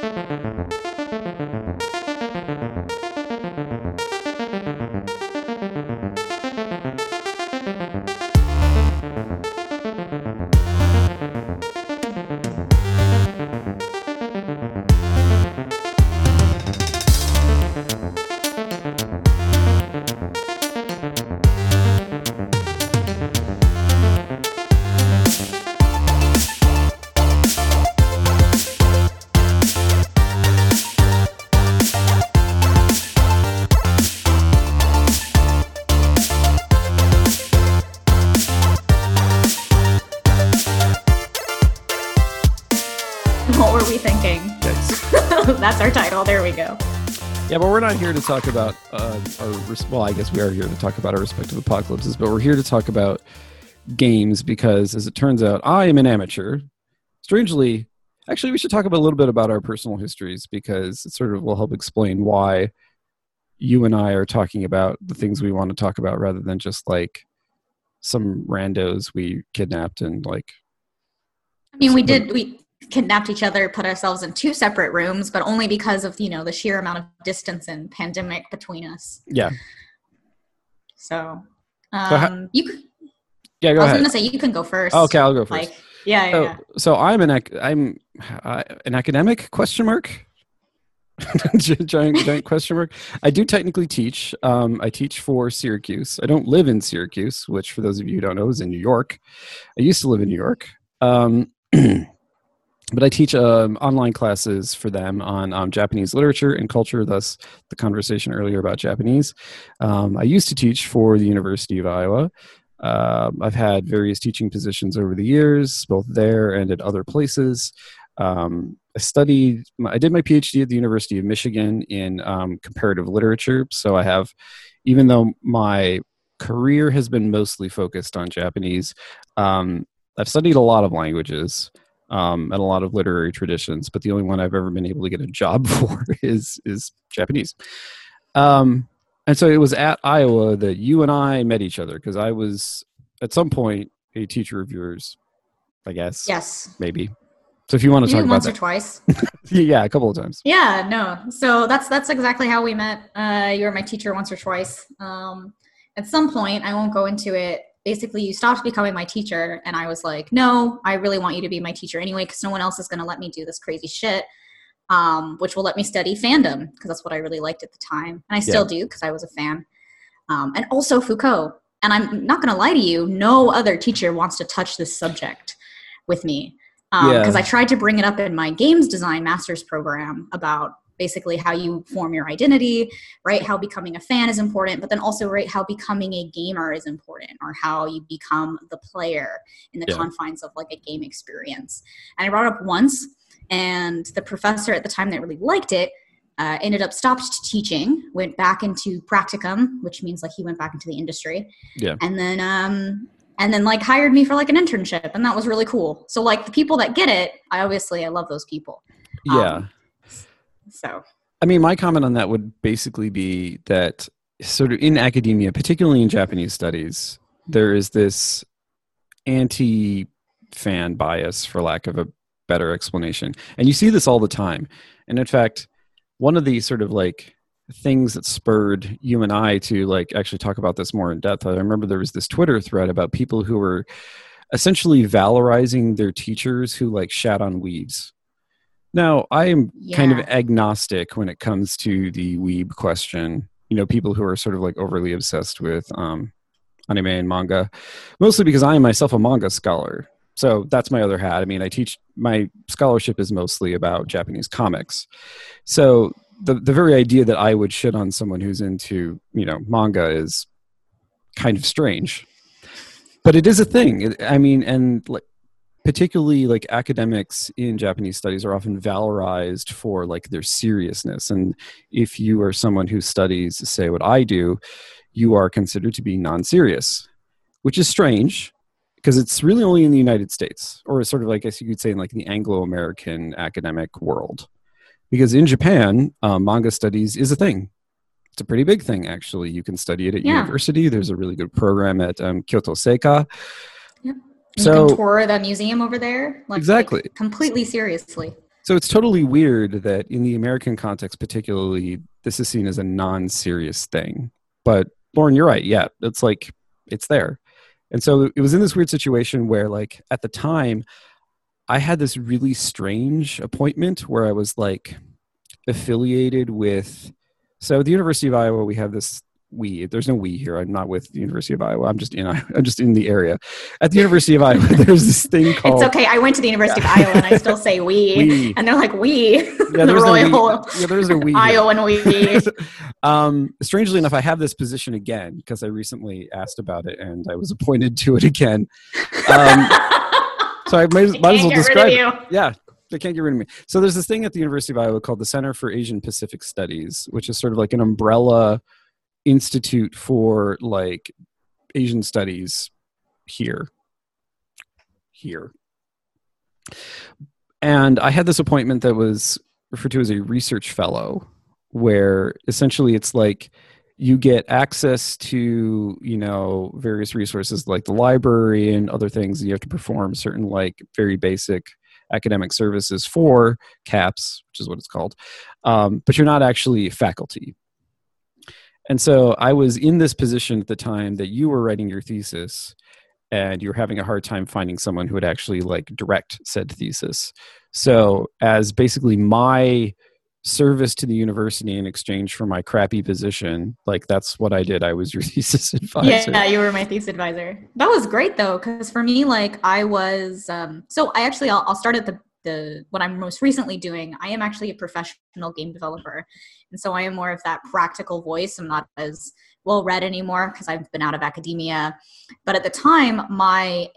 What were we thinking? Yikes. That's our title. There we go. Yeah, but we're not here to talk about well, I guess we are here to talk about our respective apocalypses, but we're here to talk about games because, as it turns out, I am an amateur. Strangely, actually, we should talk about a little bit about our personal histories because it sort of will help explain why you and I are talking about the things we want to talk about rather than just like some randos we kidnapped and like. I mean, we kidnapped each other, put ourselves in 2 separate rooms, but only because of, the sheer amount of distance and pandemic between us. Yeah. So, Yeah, go I was ahead. going to say you can go first. Okay, I'll go first. Yeah. So I'm an academic ? giant question mark. I do technically teach. I teach for Syracuse. I don't live in Syracuse, which for those of you who don't know is in New York. I used to live in New York. But I teach online classes for them on Japanese literature and culture, thus the conversation earlier about Japanese. I used to teach for the University of Iowa. I've had various teaching positions over the years, both there and at other places. I did my PhD at the University of Michigan in comparative literature. So I have, even though my career has been mostly focused on Japanese, I've studied a lot of languages. And a lot of literary traditions, but the only one I've ever been able to get a job for is Japanese. And so it was at Iowa that you and I met each other because I was at some point a teacher of yours, I guess. Yes. Maybe. So if you want to talk about once that. or twice. Yeah, a couple of times. Yeah, no. So that's exactly how we met. You were my teacher once or twice. At some point, I won't go into it. Basically, you stopped becoming my teacher, and I was like, no, I really want you to be my teacher anyway, because no one else is going to let me do this crazy shit, which will let me study fandom, because that's what I really liked at the time. And I still do, because I was a fan. And also Foucault. And I'm not going to lie to you, no other teacher wants to touch this subject with me. Because I tried to bring it up in my games design master's program about basically how you form your identity, right? How becoming a fan is important, but then also, right, how becoming a gamer is important, or how you become the player in the confines of like a game experience. And I brought it up once, and the professor at the time that really liked it ended up stopped teaching, went back into practicum, which means like he went back into the industry. Yeah. And then like hired me for like an internship, and that was really cool. So like the people that get it, I love those people. So, I mean, my comment on that would basically be that sort of in academia, particularly in Japanese studies, there is this anti-fan bias, for lack of a better explanation. And you see this all the time. And in fact, one of the sort of like things that spurred you and I to like actually talk about this more in depth, I remember there was this Twitter thread about people who were essentially valorizing their teachers who like shat on weebs. Now, I am kind of agnostic when it comes to the weeb question. People who are sort of like overly obsessed with anime and manga, mostly because I am myself a manga scholar. So that's my other hat. I mean, my scholarship is mostly about Japanese comics. So the very idea that I would shit on someone who's into, manga is kind of strange. But it is a thing. Particularly like academics in Japanese studies are often valorized for like their seriousness. And if you are someone who studies, say what I do, you are considered to be non-serious, which is strange because it's really only in the United States, or sort of like, I guess you could say in like the Anglo-American academic world. Because in Japan, manga studies is a thing. It's a pretty big thing, actually. You can study it at university. There's a really good program at Kyoto Seika. You can tour the museum over there. Exactly. Like, completely seriously. So it's totally weird that in the American context, particularly, this is seen as a non-serious thing. But Lauren, you're right. Yeah, it's like it's there. And so it was in this weird situation where, like, at the time, I had this really strange appointment where I was like affiliated with. So at the University of Iowa, we have this there's no we here. I'm not with the University of Iowa. I'm just in the area. At the University of Iowa, there's this thing called. It's okay. I went to the University of Iowa, and I still say we. And they're like we. Yeah, the royal. There's a we. Iowan we. Strangely enough, I have this position again because I recently asked about it, and I was appointed to it again. So I might as well describe it. Yeah. They can't get rid of me. So there's this thing at the University of Iowa called the Center for Asian Pacific Studies, which is sort of like an umbrella institute for like Asian studies here. And I had this appointment that was referred to as a research fellow, where essentially it's like you get access to, various resources like the library and other things. You have to perform certain like very basic academic services for CAPS, which is what it's called. But you're not actually faculty. And so I was in this position at the time that you were writing your thesis and you were having a hard time finding someone who would actually like direct said thesis. So as basically my service to the university in exchange for my crappy position, like that's what I did. I was your thesis advisor. Yeah, you were my thesis advisor. That was great though, because for me, like I was, I'll start at the what I'm most recently doing. I am actually a professional game developer. And so I am more of that practical voice. I'm not as well read anymore because I've been out of academia. But at the time, I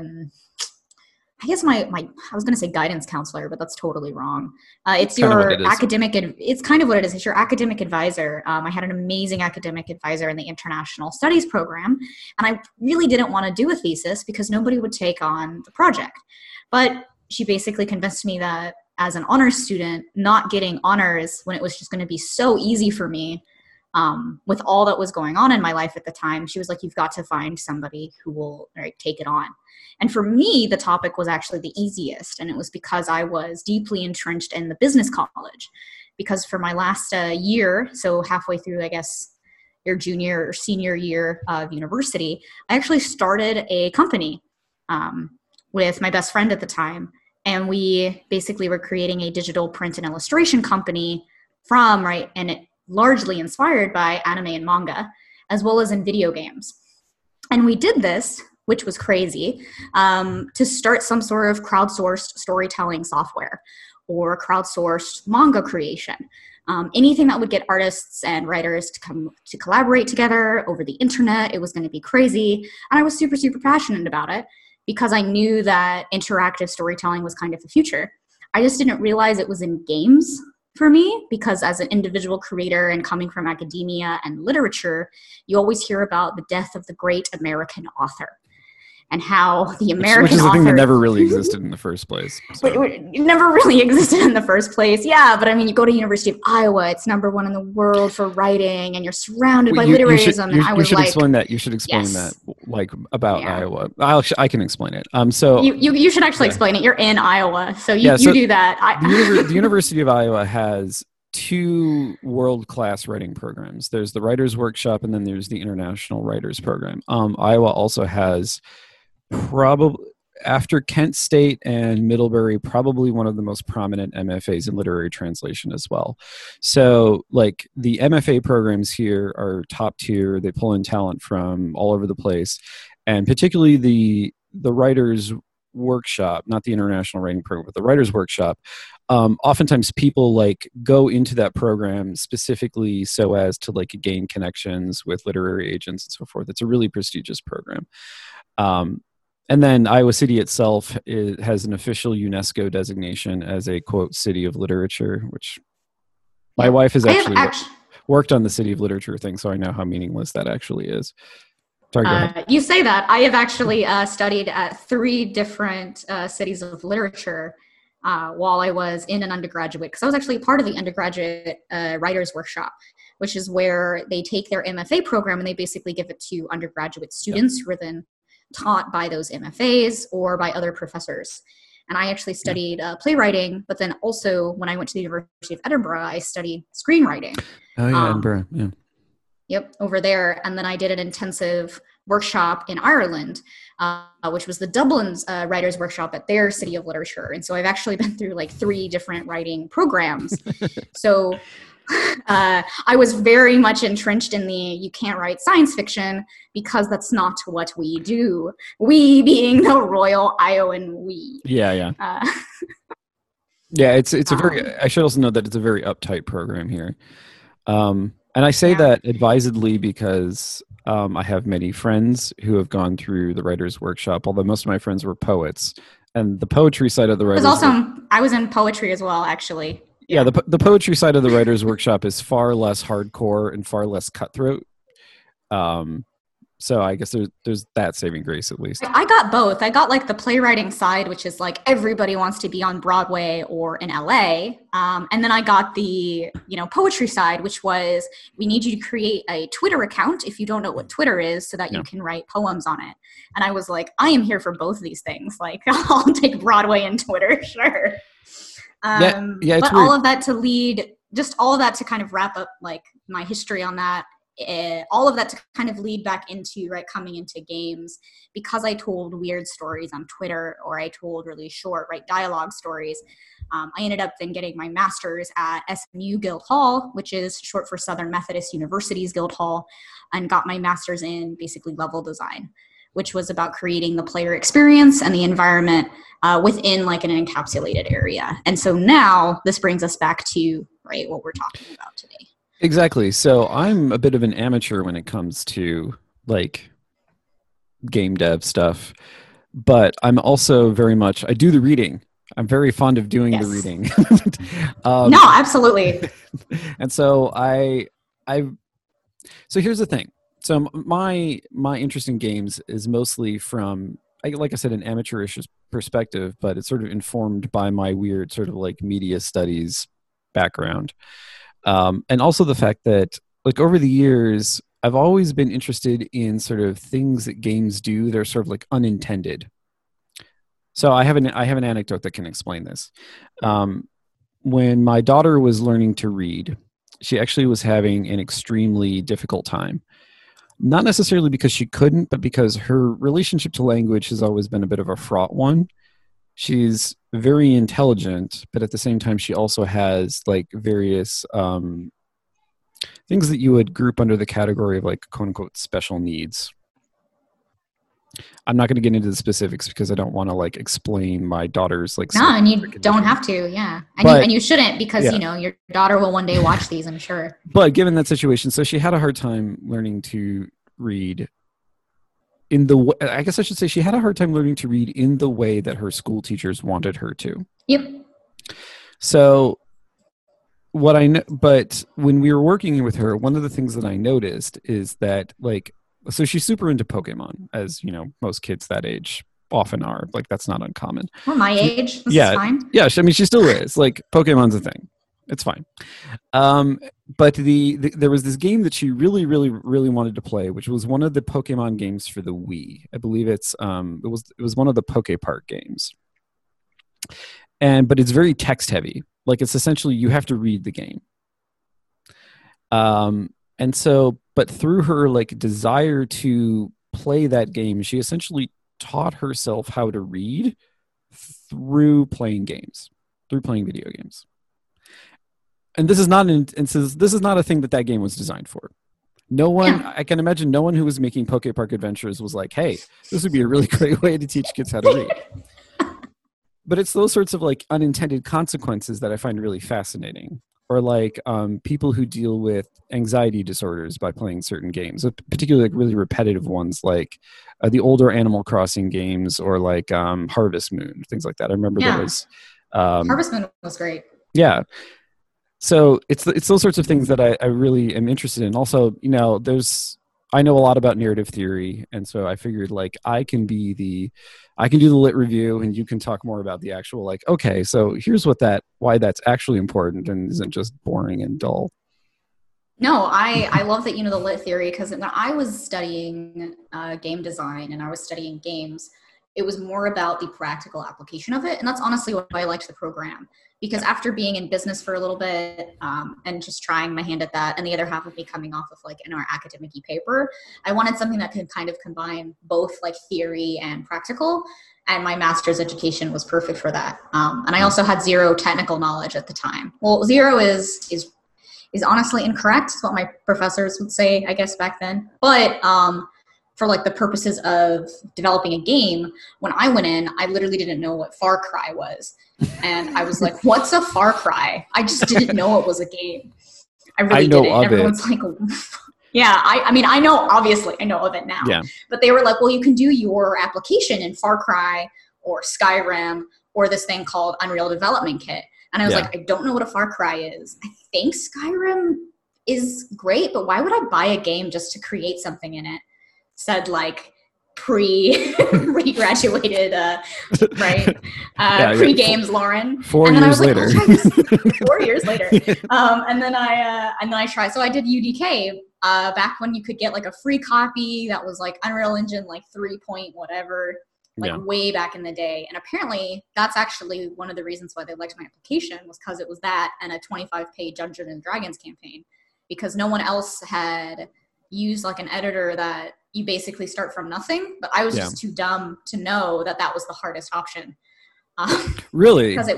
was going to say guidance counselor, but that's totally wrong. It's your academic, it's kind of what it is. It's your academic advisor. I had an amazing academic advisor in the international studies program, and I really didn't want to do a thesis because nobody would take on the project. But she basically convinced me that as an honors student, not getting honors when it was just going to be so easy for me, with all that was going on in my life at the time, she was like, you've got to find somebody who will take it on. And for me, the topic was actually the easiest. And it was because I was deeply entrenched in the business college. Because for my last year, so halfway through, I guess, your junior or senior year of university, I actually started a company with my best friend at the time. And we basically were creating a digital print and illustration company and it largely inspired by anime and manga, as well as in video games. And we did this, which was crazy, to start some sort of crowdsourced storytelling software or crowdsourced manga creation. Anything that would get artists and writers to come to collaborate together over the internet. It was going to be crazy. And I was super, super passionate about it because I knew that interactive storytelling was kind of the future. I just didn't realize it was in games for me, because as an individual creator and coming from academia and literature, you always hear about the death of the great American author and how the American which is author... the thing that never really existed in the first place. So. It never really existed in the first place. Yeah, but I mean, you go to University of Iowa, it's #1 in the world for writing, and you're surrounded by literarism. You should explain that. You should explain that, like, about Iowa. I can explain it. So you should actually explain it. You're in Iowa, so you do that. The University of Iowa has 2 world-class writing programs. There's the Writers Workshop, and then there's the International Writers Program. Iowa also has probably, after Kent State and Middlebury, probably one of the most prominent MFAs in literary translation as well. So like the MFA programs here are top tier. They pull in talent from all over the place. And particularly the Writers Workshop, not the International Writing Program, but the Writers Workshop, oftentimes people like go into that program specifically so as to like gain connections with literary agents and so forth. It's a really prestigious program. And then Iowa City itself has an official UNESCO designation as a, quote, city of literature, which my wife has actually worked on the city of literature thing, so I know how meaningless that actually is. Sorry, go ahead. You say that. I have actually studied at 3 different cities of literature while I was in an undergraduate, because I was actually part of the undergraduate writers workshop, which is where they take their MFA program and they basically give it to undergraduate students who are then taught by those MFAs or by other professors. And I actually studied playwriting, but then also when I went to the University of Edinburgh, I studied screenwriting. Oh yeah, Edinburgh. Yeah. Yep, over there. And then I did an intensive workshop in Ireland, which was the Dublin's Writers' Workshop at their City of Literature. And so I've actually been through like 3 different writing programs. So I was very much entrenched in the you can't write science fiction because that's not what we do. We being the Royal Iowan we. Yeah, yeah. Yeah, it's a very, I should also note that it's a very uptight program here. And I say that advisedly because I have many friends who have gone through the Writers' Workshop, although most of my friends were poets. And the poetry side of the Writers' I was in poetry as well, actually. Yeah, the poetry side of the Writers' Workshop is far less hardcore and far less cutthroat. So I guess there's that saving grace at least. I got both. I got like the playwriting side, which is like everybody wants to be on Broadway or in LA. And then I got the, poetry side, which was we need you to create a Twitter account if you don't know what Twitter is so that you can write poems on it. And I was like, I am here for both of these things. Like I'll take Broadway and Twitter, sure. But weird. All of that to lead, just all of that to kind of wrap up like my history on that. All of that to kind of lead back into coming into games, because I told weird stories on Twitter, or I told really short dialogue stories. I ended up then getting my master's at SMU Guildhall, which is short for Southern Methodist University's Guildhall, and got my master's in basically level design, which was about creating the player experience and the environment within like an encapsulated area. And so now this brings us back to what we're talking about today. Exactly. So I'm a bit of an amateur when it comes to like game dev stuff, but I'm also very much, I do the reading. I'm very fond of doing the reading. No, absolutely. And so so here's the thing. So my interest in games is mostly from, like I said, an amateurish perspective, but it's sort of informed by my weird sort of like media studies background. And also the fact that like over the years, I've always been interested in sort of things that games do that are sort of like unintended. So I have an anecdote that can explain this. When my daughter was learning to read, she actually was having an extremely difficult time. Not necessarily because she couldn't, but because her relationship to language has always been a bit of a fraught one. She's very intelligent, but at the same time, she also has like various things that you would group under the category of like quote unquote special needs. I'm not going to get into the specifics because I don't want to like explain my daughter's like. No, and you don't have to, yeah. And you shouldn't because, your daughter will one day watch these, I'm sure. But given that situation, so she had a hard time learning to read I guess I should say she had a hard time learning to read in the way that her school teachers wanted her to. Yep. So but when we were working with her, one of the things that I noticed is that so she's super into Pokemon, as most kids that age often are. Like that's not uncommon. Or my age. This is fine. Yeah. I mean, she still is. Like Pokemon's a thing. It's fine. But there was this game that she really, really, really wanted to play, which was one of the Pokemon games for the Wii. I believe it was one of the Poke Park games. But it's very text heavy. Like it's essentially you have to read the game. But through her like desire to play that game, she essentially taught herself how to read through playing video games. And this is not a thing that game was designed for. No one, I can imagine no one who was making Poke Park Adventures was like, hey, this would be a really great way to teach kids how to read. But it's those sorts of like unintended consequences that I find really fascinating. Or like people who deal with anxiety disorders by playing certain games, particularly like really repetitive ones like the older Animal Crossing games or like Harvest Moon, things like that. I remember there was... Harvest Moon was great. Yeah. So it's those sorts of things that I really am interested in. Also, I know a lot about narrative theory, and so I figured like I can do the lit review, and you can talk more about the actual like. Okay, so here's why that's actually important and isn't just boring and dull. No, I love that the lit theory, because when I was studying game design and I was studying games, It was more about the practical application of it. And that's honestly why I liked the program, because after being in business for a little bit and just trying my hand at that, and the other half of me coming off of like in our academic-y paper, I wanted something that could kind of combine both like theory and practical. And my master's education was perfect for that. And I also had zero technical knowledge at the time. Well, zero is honestly incorrect. It's what my professors would say, I guess, back then. But for like the purposes of developing a game, when I went in, I literally didn't know what Far Cry was. And I was like, what's a Far Cry? I just didn't know it was a game. I really didn't. Everyone's like, yeah, I mean, I know, obviously, I know of it now. Yeah. But they were like, well, you can do your application in Far Cry or Skyrim or this thing called Unreal Development Kit. And I was like, I don't know what a Far Cry is. I think Skyrim is great, but why would I buy a game just to create something in it? Said like pre-graduated, pre-games Lauren. 4 years later. 4 years later. And then I tried. So I did UDK back when you could get like a free copy that was like Unreal Engine, like 3 point whatever, way back in the day. And apparently that's actually one of the reasons why they liked my application, was because it was that and a 25-page Dungeons and Dragons campaign, because no one else had used like an editor that you basically start from nothing. But I was just too dumb to know that that was the hardest option. Really? Because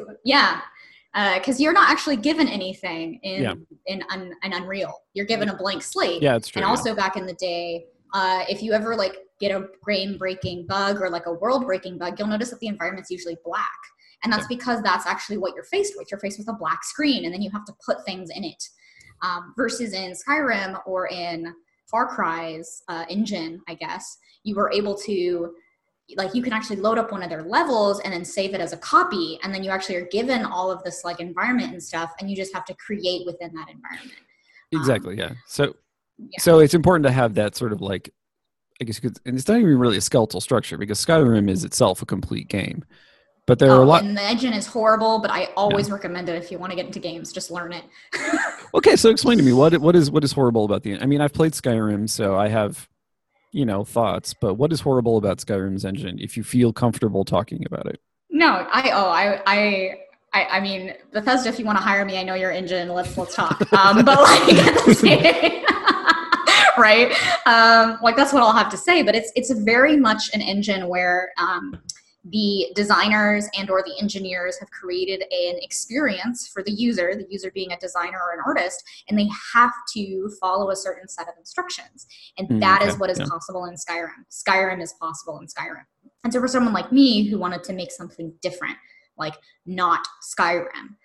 because you're not actually given anything in Unreal. You're given a blank slate. Yeah, it's true. And also back in the day, if you ever like get a game-breaking bug or like a world-breaking bug, you'll notice that the environment's usually black. And that's because that's actually what you're faced with. You're faced with a black screen, and then you have to put things in it. Versus in Skyrim or in Far Cry's engine, I guess, you were able to, like, you can actually load up one of their levels and then save it as a copy, and then you actually are given all of this like environment and stuff, and you just have to create within that environment. Exactly, So it's important to have that sort of like, I guess, and it's not even really a skeletal structure, because Skyrim is itself a complete game. But there are a lot. And the engine is horrible, but I always recommend it if you want to get into games. Just learn it. Okay, so explain to me what is horrible about the. I mean, I've played Skyrim, so I have, thoughts. But what is horrible about Skyrim's engine? If you feel comfortable talking about it. No, I mean, Bethesda, if you want to hire me, I know your engine. Let's talk. But like, right? Like that's what I'll have to say. But it's very much an engine where. The designers and or the engineers have created an experience for the user being a designer or an artist, and they have to follow a certain set of instructions. And that is what is possible in Skyrim. Skyrim is possible in Skyrim. And so for someone like me who wanted to make something different, like not Skyrim,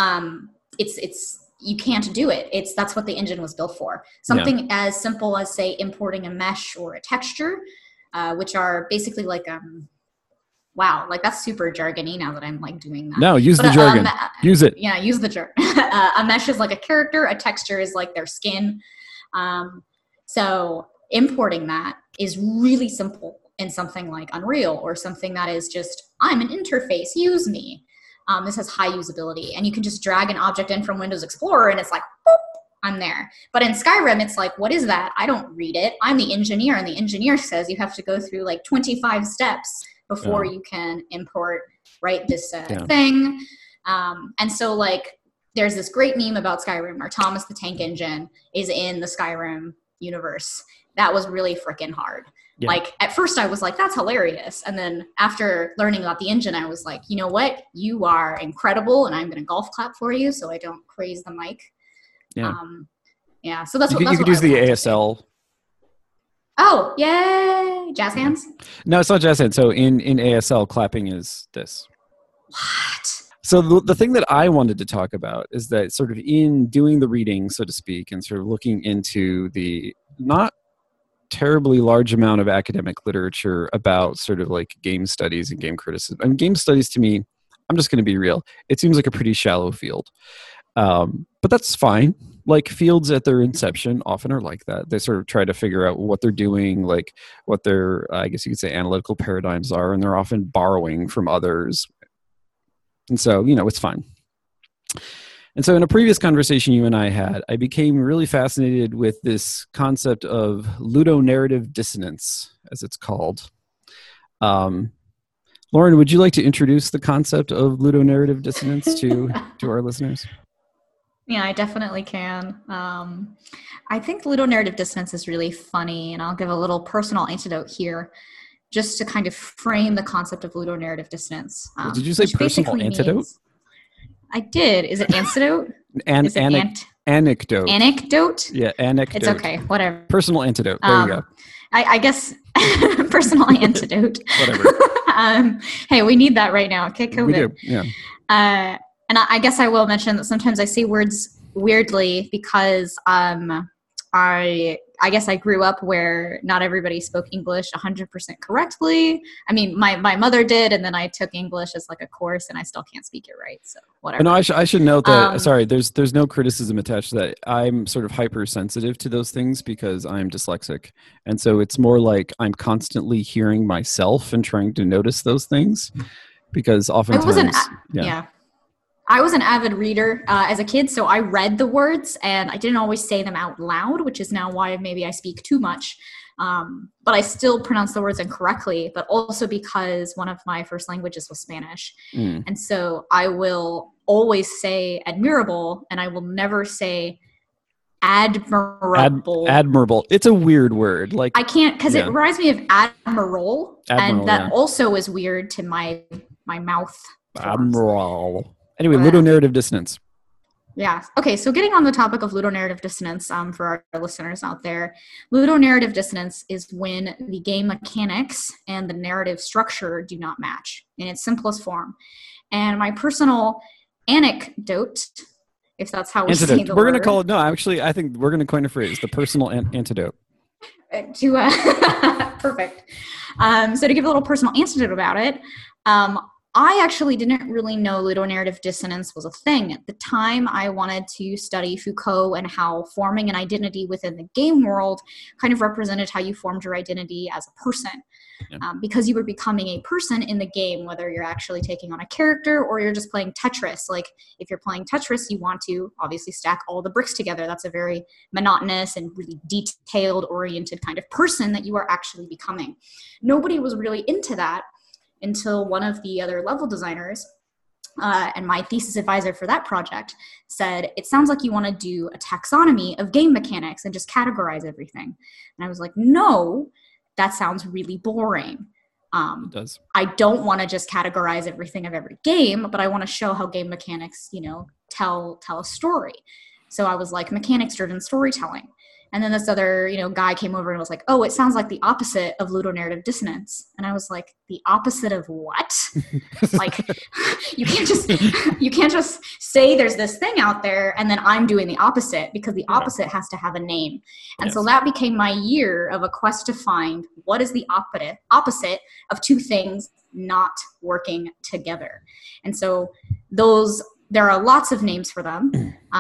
it's you can't do it. That's what the engine was built for. Something as simple as, say, importing a mesh or a texture, which are basically like wow, like that's super jargony now that I'm like doing that. No, use the jargon. Use it. Yeah, use the jargon. A mesh is like a character. A texture is like their skin. So importing that is really simple in something like Unreal, or something that is just, I'm an interface, use me. This has high usability, and you can just drag an object in from Windows Explorer and it's like, boop, I'm there. But in Skyrim, it's like, what is that? I don't read it. I'm the engineer, and the engineer says you have to go through like 25 steps before you can import, this thing. And so like, there's this great meme about Skyrim where Thomas the Tank Engine is in the Skyrim universe. That was really freaking hard. Yeah. Like at first I was like, that's hilarious. And then after learning about the engine, I was like, you know what? You are incredible, and I'm going to golf clap for you so I don't praise the mic. Yeah. So that's you could use the ASL. Oh, yay! Jazz hands? No, it's not jazz hands. So in ASL, clapping is this. What? So the thing that I wanted to talk about is that sort of in doing the reading, so to speak, and sort of looking into the not terribly large amount of academic literature about sort of like game studies and game criticism. I mean, game studies to me, I'm just going to be real, it seems like a pretty shallow field. But that's fine. Like fields at their inception often are like that. They sort of try to figure out what they're doing, like what their, I guess you could say, analytical paradigms are, and they're often borrowing from others. And so, it's fine. And so in a previous conversation you and I had, I became really fascinated with this concept of ludonarrative dissonance, as it's called. Um, Lauren, would you like to introduce the concept of ludonarrative dissonance to our listeners? Yeah, I definitely can. I think ludonarrative dissonance is really funny, and I'll give a little personal antidote here just to kind of frame the concept of ludonarrative dissonance. Did you say personal antidote? I did. Is it antidote? Is it anecdote? Anecdote? Yeah, anecdote. It's okay, whatever. Personal antidote. There you go. I guess personal antidote. Whatever. Hey, we need that right now. Okay, COVID. We do, yeah. And I guess I will mention that sometimes I say words weirdly because I guess I grew up where not everybody spoke English 100% correctly. I mean, my mother did, and then I took English as like a course, and I still can't speak it right. So whatever. No, I should note that. Sorry, there's no criticism attached to that. I'm sort of hypersensitive to those things because I'm dyslexic, and so it's more like I'm constantly hearing myself and trying to notice those things because oftentimes, I was an avid reader as a kid, so I read the words, and I didn't always say them out loud, which is now why maybe I speak too much. But I still pronounce the words incorrectly, but also because one of my first languages was Spanish. And so I will always say admirable, and I will never say admirable. Admirable. It's a weird word. Like I can't, because it reminds me of admiral, and that also is weird to my mouth. Admiral. Anyway, ludonarrative dissonance. Yeah. Okay, so getting on the topic of ludonarrative dissonance for our listeners out there, ludonarrative dissonance is when the game mechanics and the narrative structure do not match in its simplest form. And my personal anecdote, if that's how we say the word. We're going to call it, no, actually, I think we're going to coin a phrase, the personal antidote. Perfect. So to give a little personal antidote about it, I actually didn't really know ludonarrative dissonance was a thing. At the time, I wanted to study Foucault and how forming an identity within the game world kind of represented how you formed your identity as a person. Yeah. Because you were becoming a person in the game, whether you're actually taking on a character or you're just playing Tetris. Like, if you're playing Tetris, you want to obviously stack all the bricks together. That's a very monotonous and really detailed-oriented kind of person that you are actually becoming. Nobody was really into that until one of the other level designers and my thesis advisor for that project said, it sounds like you want to do a taxonomy of game mechanics and just categorize everything. And I was like, no, that sounds really boring. It does. I don't want to just categorize everything of every game, but I want to show how game mechanics, tell a story. So I was like, mechanics-driven storytelling. And then this other, guy came over and was like, oh, it sounds like the opposite of ludonarrative dissonance. And I was like, the opposite of what? Like, you can't just say there's this thing out there and then I'm doing the opposite, because the opposite has to have a name. And so that became my year of a quest to find what is the opposite of two things not working together. And so there are lots of names for them.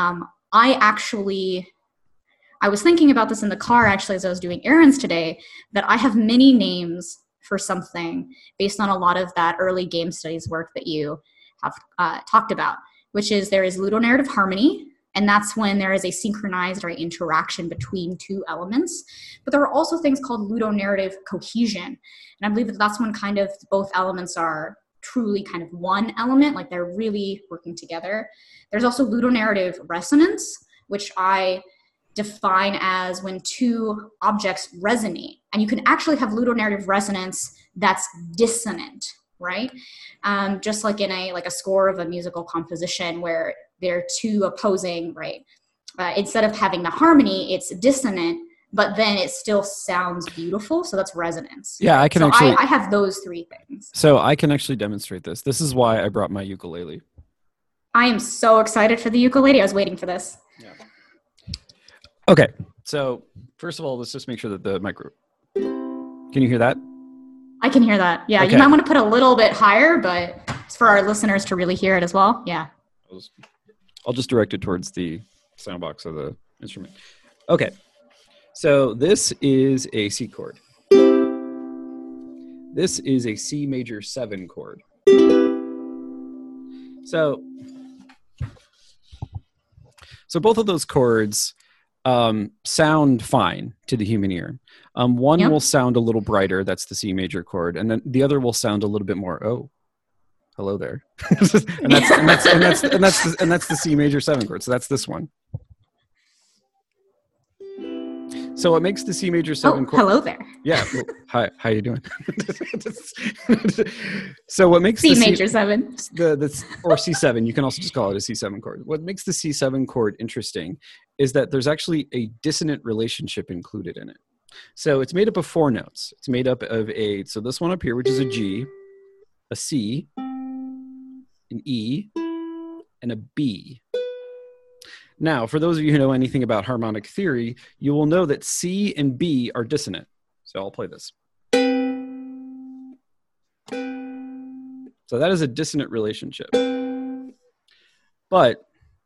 I was thinking about this in the car, actually, as I was doing errands today, that I have many names for something based on a lot of that early game studies work that you have talked about, which is there is ludonarrative harmony, and that's when there is a synchronized interaction between two elements. But there are also things called ludonarrative cohesion, and I believe that that's when kind of both elements are truly kind of one element, like they're really working together. There's also ludonarrative resonance, which I define as when two objects resonate, and you can actually have ludonarrative resonance that's dissonant, right? Just like in a score of a musical composition where they're two opposing, right? Instead of having the harmony, it's dissonant, but then it still sounds beautiful. So that's resonance. Yeah, right? I have those three things. So I can actually demonstrate this. This is why I brought my ukulele. I am so excited for the ukulele. I was waiting for this. Yeah. Okay, so first of all, let's just make sure that the micro... Can you hear that? I can hear that. Yeah, okay. You might want to put a little bit higher, but it's for our listeners to really hear it as well. Yeah. I'll just direct it towards the sound box of the instrument. Okay, so this is a C chord. This is a C major 7 chord. So both of those chords sound fine to the human ear. One Yep. will sound a little brighter. That's the C major chord. And then the other will sound a little bit more, oh, hello there. and that's the C major 7 chord. So that's this one. So what makes the C major 7 chord? Hello there. Yeah. Well, hi, how you doing? So what makes C the major 7. or C7, you can also just call it a C7 chord. What makes the C7 chord interesting is that there's actually a dissonant relationship included in it. So it's made up of 4 notes. It's made up of so this one up here, which is a G, a C, an E, and a B. Now, for those of you who know anything about harmonic theory, you will know that C and B are dissonant. So I'll play this. So that is a dissonant relationship. But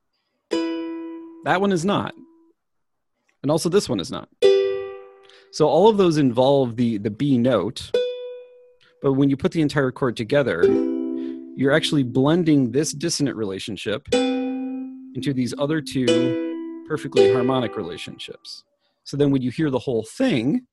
that one is not. And also this one is not. So all of those involve the B note. But when you put the entire chord together, you're actually blending this dissonant relationship into these other 2 perfectly harmonic relationships. So then when you hear the whole thing,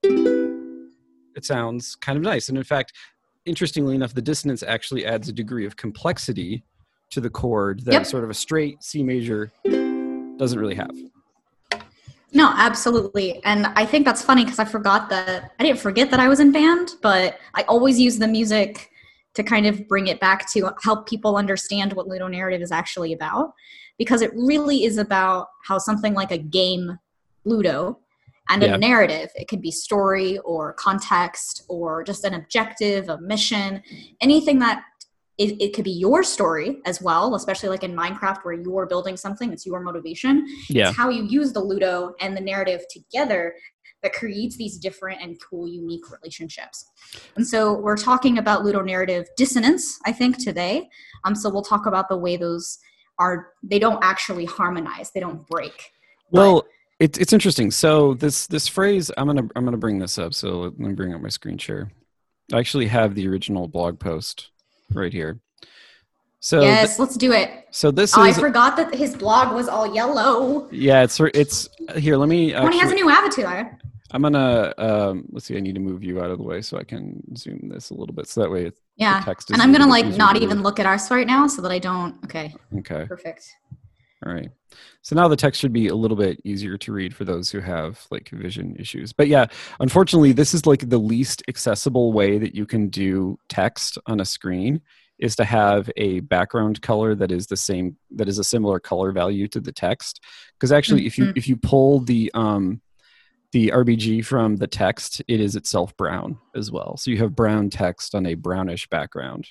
it sounds kind of nice. And in fact, interestingly enough, the dissonance actually adds a degree of complexity to the chord that sort of a straight C major doesn't really have. No, absolutely. And I think that's funny because I didn't forget that I was in band, but I always use the music to kind of bring it back to help people understand what ludonarrative is actually about. Because it really is about how something like a game, Ludo, and a narrative, it could be story or context or just an objective, a mission, anything that it could be your story as well, especially like in Minecraft where you're building something, it's your motivation. Yeah. It's how you use the Ludo and the narrative together that creates these different and cool, unique relationships. And so we're talking about ludonarrative dissonance, I think, today. So we'll talk about the way those they don't actually harmonize, they don't break. Well, it's interesting. So this phrase, I'm gonna bring this up. So let me bring up my screen share. I actually have the original blog post right here. So yes, let's do it. So this I forgot that his blog was all yellow. Yeah, it's here. Let me. When he has a new avatar. I'm gonna let's see. I need to move you out of the way so I can zoom this a little bit, so that way the text is. And I'm gonna not even look at us right now, so that I don't. Okay. Perfect. All right. So now the text should be a little bit easier to read for those who have like vision issues. But yeah, unfortunately, this is like the least accessible way that you can do text on a screen, is to have a background color that is a similar color value to the text. Because actually, if you pull the RBG from the text, it is itself brown as well. So you have brown text on a brownish background.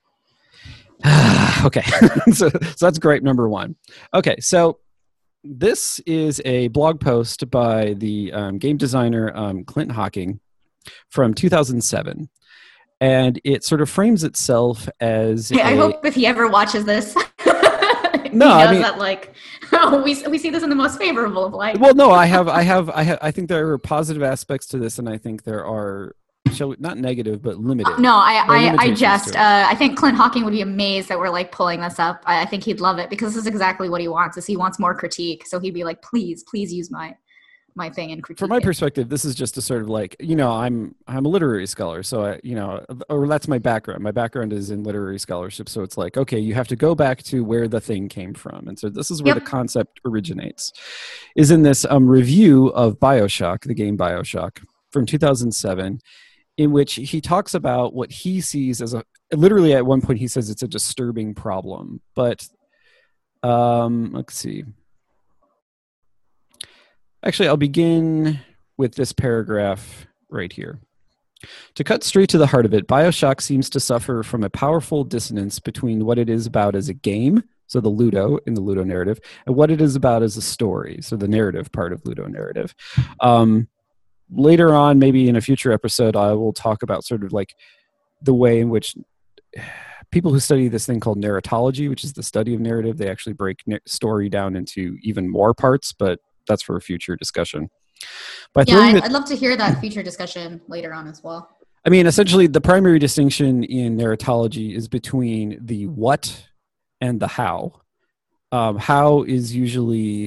Okay, so that's gripe number 1. Okay, so this is a blog post by the game designer Clint Hocking from 2007. And it sort of frames itself as I hope if he ever watches this, no, I mean that we see this in the most favorable of light. Well, no, I think there are positive aspects to this, and I think there are not negative but limited. No, I think Clint Hocking would be amazed that we're like pulling this up. I think he'd love it because this is exactly what he wants. Is he wants more critique, so he'd be like, please use my thing and critique. From my perspective, this is just a sort of like, I'm a literary scholar, so or that's my background. My background is in literary scholarship, so it's like, okay, you have to go back to where the thing came from, and so this is where the concept originates. Is in this review of BioShock, the game BioShock from 2007, in which he talks about what he sees as literally at one point he says it's a disturbing problem, but let's see. Actually, I'll begin with this paragraph right here. To cut straight to the heart of it, BioShock seems to suffer from a powerful dissonance between what it is about as a game, so the Ludo in the Ludo narrative, and what it is about as a story, so the narrative part of Ludo narrative. Later on, maybe in a future episode, I will talk about sort of like the way in which people who study this thing called narratology, which is the study of narrative, they actually break story down into even more parts, but that's for a future discussion. But I'd love to hear that future discussion later on as well. I mean, essentially, the primary distinction in narratology is between the what and the how. How is usually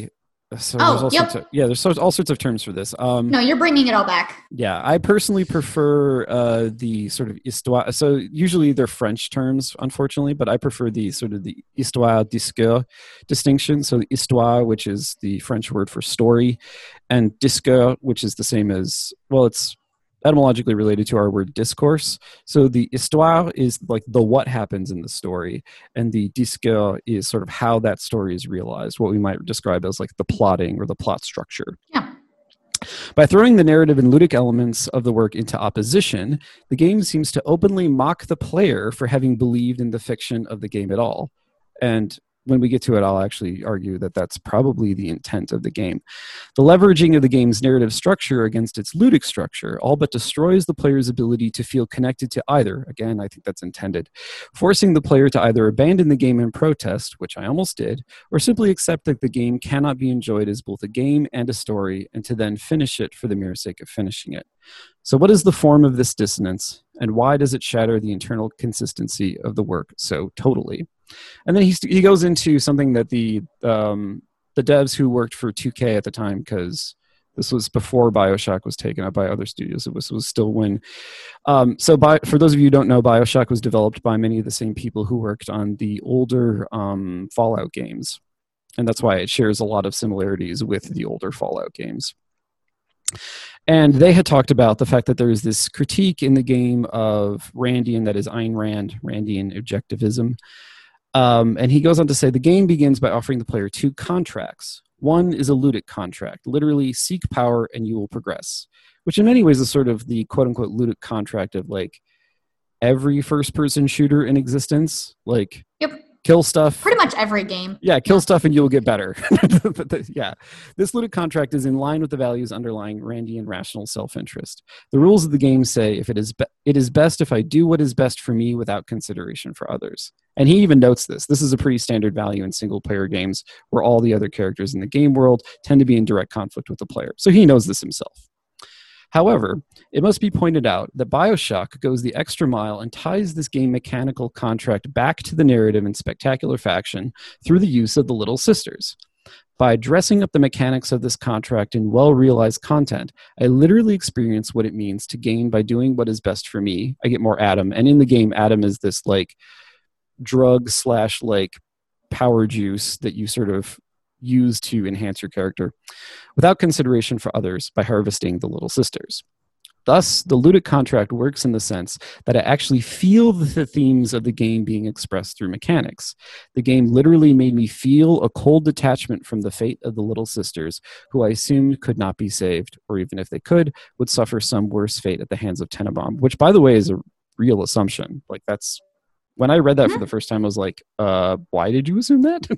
So there's Oh, all yep. sorts of all sorts of terms for this. No, you're bringing it all back. Yeah, I personally prefer the sort of histoire. So usually they're French terms, unfortunately, but I prefer the sort of the histoire discours distinction. So the histoire, which is the French word for story, and discours, which is the same as, well, it's etymologically related to our word discourse. So the histoire is like the what happens in the story, and the discours is sort of how that story is realized, what we might describe as like the plotting or the plot structure. Yeah. By throwing the narrative and ludic elements of the work into opposition, the game seems to openly mock the player for having believed in the fiction of the game at all. And when we get to it, I'll actually argue that that's probably the intent of the game. The leveraging of the game's narrative structure against its ludic structure all but destroys the player's ability to feel connected to either. Again, I think that's intended. Forcing the player to either abandon the game in protest, which I almost did, or simply accept that the game cannot be enjoyed as both a game and a story, and to then finish it for the mere sake of finishing it. So what is the form of this dissonance, and why does it shatter the internal consistency of the work so totally? And then he goes into something that the devs who worked for 2K at the time, because this was before BioShock was taken up by other studios. It was still when. For those of you who don't know, BioShock was developed by many of the same people who worked on the older Fallout games, and that's why it shares a lot of similarities with the older Fallout games. And they had talked about the fact that there is this critique in the game of Randian, that is Ayn Rand, Randian objectivism. And he goes on to say, the game begins by offering the player two contracts. One is a ludic contract, literally seek power and you will progress, which in many ways is sort of the quote-unquote ludic contract of like every first-person shooter in existence. Like, Yep. Kill stuff. Pretty much every game. Yeah, kill stuff and you'll get better. Yeah. This ludic contract is in line with the values underlying Randian rational self-interest. The rules of the game say, if it is best if I do what is best for me without consideration for others. And he even notes this. This is a pretty standard value in single-player games where all the other characters in the game world tend to be in direct conflict with the player. So he knows this himself. However, it must be pointed out that BioShock goes the extra mile and ties this game mechanical contract back to the narrative in spectacular fashion through the use of the Little Sisters. By dressing up the mechanics of this contract in well-realized content, I literally experience what it means to gain by doing what is best for me. I get more Adam, and in the game, Adam is this like drug / like power juice that you sort of use to enhance your character without consideration for others by harvesting the Little Sisters. Thus, the ludic contract works in the sense that I actually feel the themes of the game being expressed through mechanics. The game literally made me feel a cold detachment from the fate of the Little Sisters, who I assumed could not be saved, or even if they could, would suffer some worse fate at the hands of Tenenbaum, which, by the way, is a real assumption. Like, that's... When I read that for the first time, I was like, why did you assume that?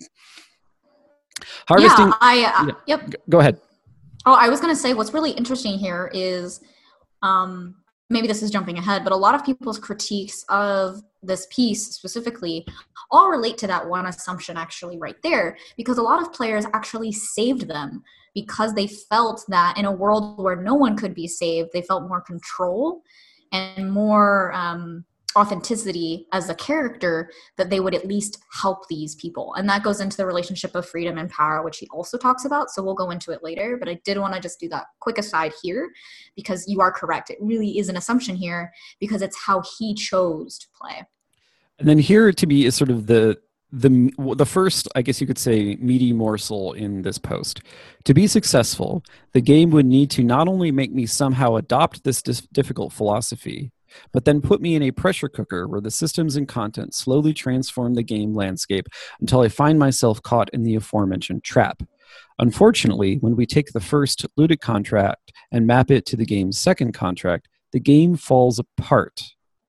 Harvesting. Yeah, yep. Go ahead. Oh, I was going to say what's really interesting here is maybe this is jumping ahead, but a lot of people's critiques of this piece specifically all relate to that one assumption actually right there, because a lot of players actually saved them because they felt that in a world where no one could be saved, they felt more control and more authenticity as a character, that they would at least help these people. And that goes into the relationship of freedom and power, which he also talks about. So we'll go into it later, but I did want to just do that quick aside here, because you are correct. It really is an assumption here because it's how he chose to play. And then here to be is sort of the first, I guess you could say, meaty morsel in this post. To be successful, the game would need to not only make me somehow adopt this difficult philosophy, but then put me in a pressure cooker where the systems and content slowly transform the game landscape until I find myself caught in the aforementioned trap. Unfortunately, when we take the first ludic contract and map it to the game's second contract, the game falls apart.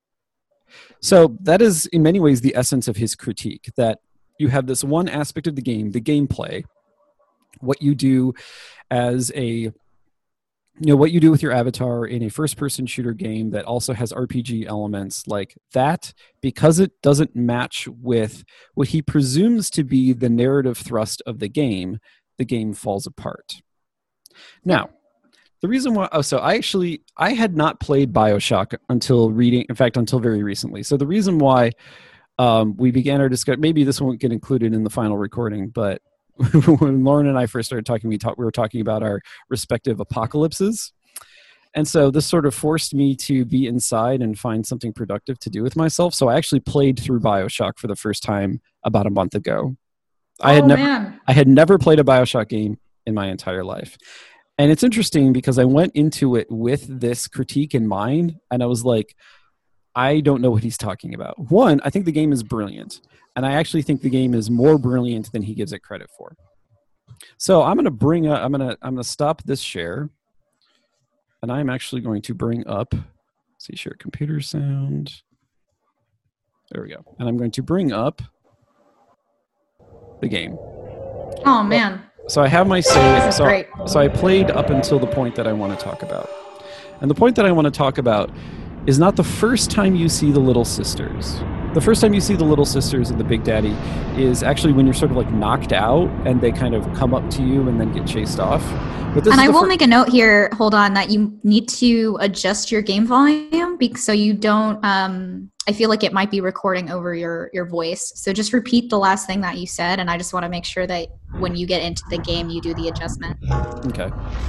So that is in many ways the essence of his critique, that you have this one aspect of the game, the gameplay, what you do as a... what you do with your avatar in a first-person shooter game that also has RPG elements like that, because it doesn't match with what he presumes to be the narrative thrust of the game falls apart. Now, the reason why... I had not played BioShock until very recently. So the reason why we began our discussion... Maybe this won't get included in the final recording, but when Lauren and I first started talking, we were talking about our respective apocalypses. And so this sort of forced me to be inside and find something productive to do with myself. So I actually played through BioShock for the first time about a month ago. I had never played a BioShock game in my entire life. And it's interesting because I went into it with this critique in mind, and I was like, I don't know what he's talking about. One, I think the game is brilliant, and I actually think the game is more brilliant than he gives it credit for. So I'm going to stop this share. And I'm actually going to bring up, see, share computer sound. There we go. And I'm going to bring up the game. Oh, man. So I have my save. This is great. So I played up until the point that I want to talk about. And the point that I want to talk about is not the first time you see the Little Sisters. The first time you see the Little Sisters and the Big Daddy is actually when you're sort of like knocked out and they kind of come up to you and then get chased off. But and I will make a note here, hold on, that you need to adjust your game volume so you don't, I feel like it might be recording over your voice. So just repeat the last thing that you said, and I just want to make sure that when you get into the game, you do the adjustment. Okay.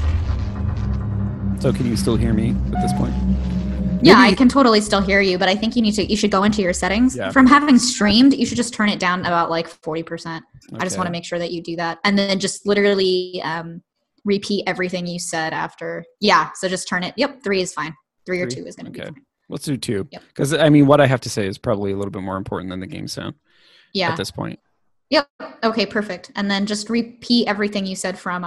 So can you still hear me at this point? Yeah, I can totally still hear you, but I think you should go into your settings. Yeah. From having streamed, you should just turn it down about like 40%. Okay. I just want to make sure that you do that. And then just literally repeat everything you said after. Yeah, so just turn it. Yep, 3 is fine. 3 or 2 is going to be fine. Let's do 2. Because, I mean, what I have to say is probably a little bit more important than the game sound at this point. Yep. Okay, perfect. And then just repeat everything you said from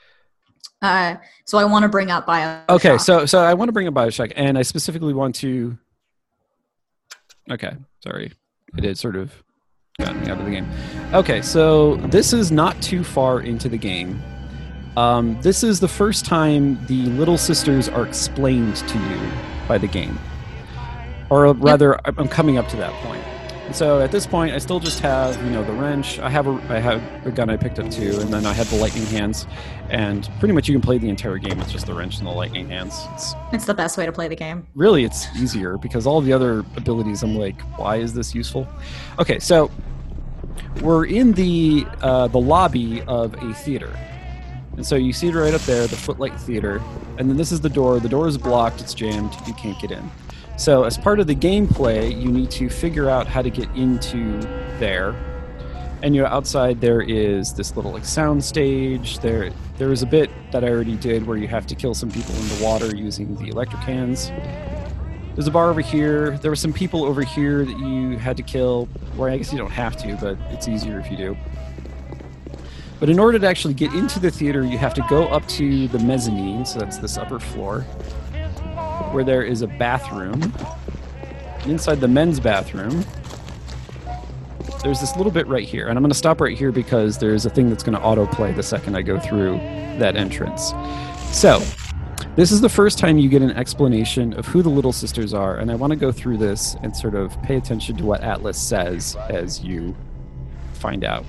so I want to bring up BioShock. Okay, so I want to bring up BioShock, and I specifically want to... Okay, sorry. It had sort of gotten me out of the game. Okay, so this is not too far into the game. This is the first time the Little Sisters are explained to you by the game. Or rather, I'm coming up to that point. And so at this point, I still just have, the wrench. I have a gun I picked up too, and then I have the lightning hands. And pretty much you can play the entire game with just the wrench and the lightning hands. It's the best way to play the game. Really, it's easier because all the other abilities, I'm like, why is this useful? Okay, so we're in the lobby of a theater. And so you see it right up there, the Footlight Theater. And then this is the door. The door is blocked. It's jammed. You can't get in. So as part of the gameplay, you need to figure out how to get into there. And outside there is this little like sound stage. There is a bit that I already did where you have to kill some people in the water using the electric hands. There's a bar over here. There were some people over here that you had to kill. Or I guess you don't have to, but it's easier if you do. But in order to actually get into the theater, you have to go up to the mezzanine, so that's this upper floor, where there is a bathroom. Inside the men's bathroom, there's this little bit right here. And I'm going to stop right here because there's a thing that's going to autoplay the second I go through that entrance. So, this is the first time you get an explanation of who the Little Sisters are, and I want to go through this and sort of pay attention to what Atlas says as you find out.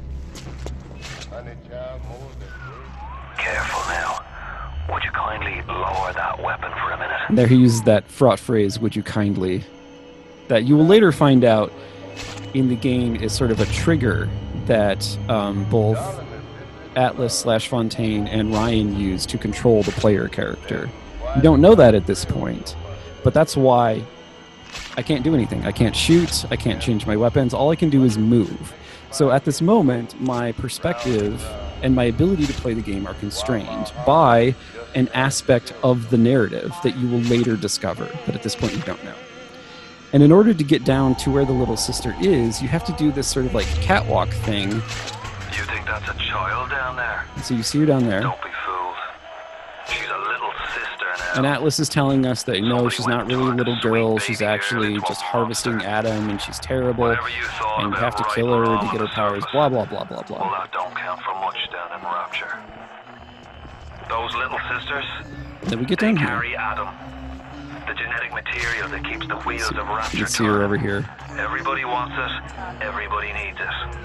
Careful now. Would you kindly lower that weapon for a minute? And there he uses that fraught phrase, would you kindly, that you will later find out in the game is sort of a trigger that both Atlas/Fontaine and Ryan use to control the player character. You don't know that at this point, but that's why I can't do anything. I can't shoot, I can't change my weapons, all I can do is move. So at this moment, my perspective and my ability to play the game are constrained by an aspect of the narrative that you will later discover, but at this point you don't know. And in order to get down to where the Little Sister is, you have to do this sort of like catwalk thing. You think that's a child down there? So you see her down there. Don't be fooled. She's a little sister now. And Atlas is telling us that no, she's not really a little girl, she's actually just harvesting Adam, and she's terrible, and you have to kill her to get her powers, blah, blah, blah, blah, blah. Well, that don't count for much down in Rapture. Those little sisters, then we get down here. Carry Adam, the genetic material that keeps the wheels of Rapture. You can see her over here. Everybody wants it, everybody needs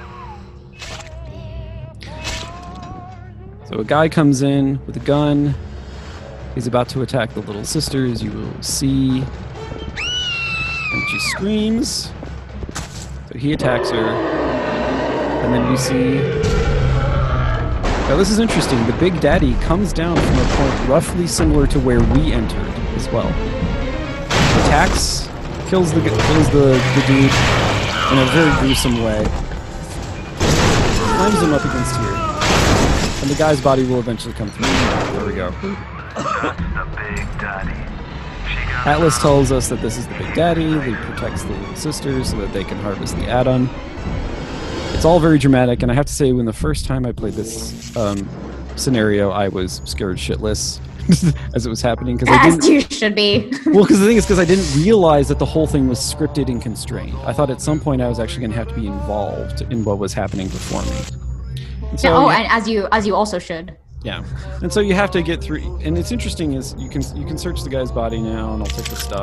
it. So a guy comes in with a gun. He's about to attack the Little Sisters, you will see. And she screams. So he attacks her. And then we see Now this is interesting. The Big Daddy comes down from a point roughly similar to where we entered as well. Attacks, kills the dude in a very gruesome way. Climbs him up against here. And the guy's body will eventually come through. There we go. That's the Big Daddy. Atlas tells us that this is the Big Daddy. He protects the little sisters so that they can harvest the add-on. It's all very dramatic, and I have to say, when the first time I played this scenario, I was scared shitless as it was happening. As you should be. Well, because the thing is, because I didn't realize that the whole thing was scripted and constrained. I thought at some point I was actually going to have to be involved in what was happening before me. And so, and as you also should. Yeah, and so you have to get through. And it's interesting is you can search the guy's body now, and I'll take the stuff,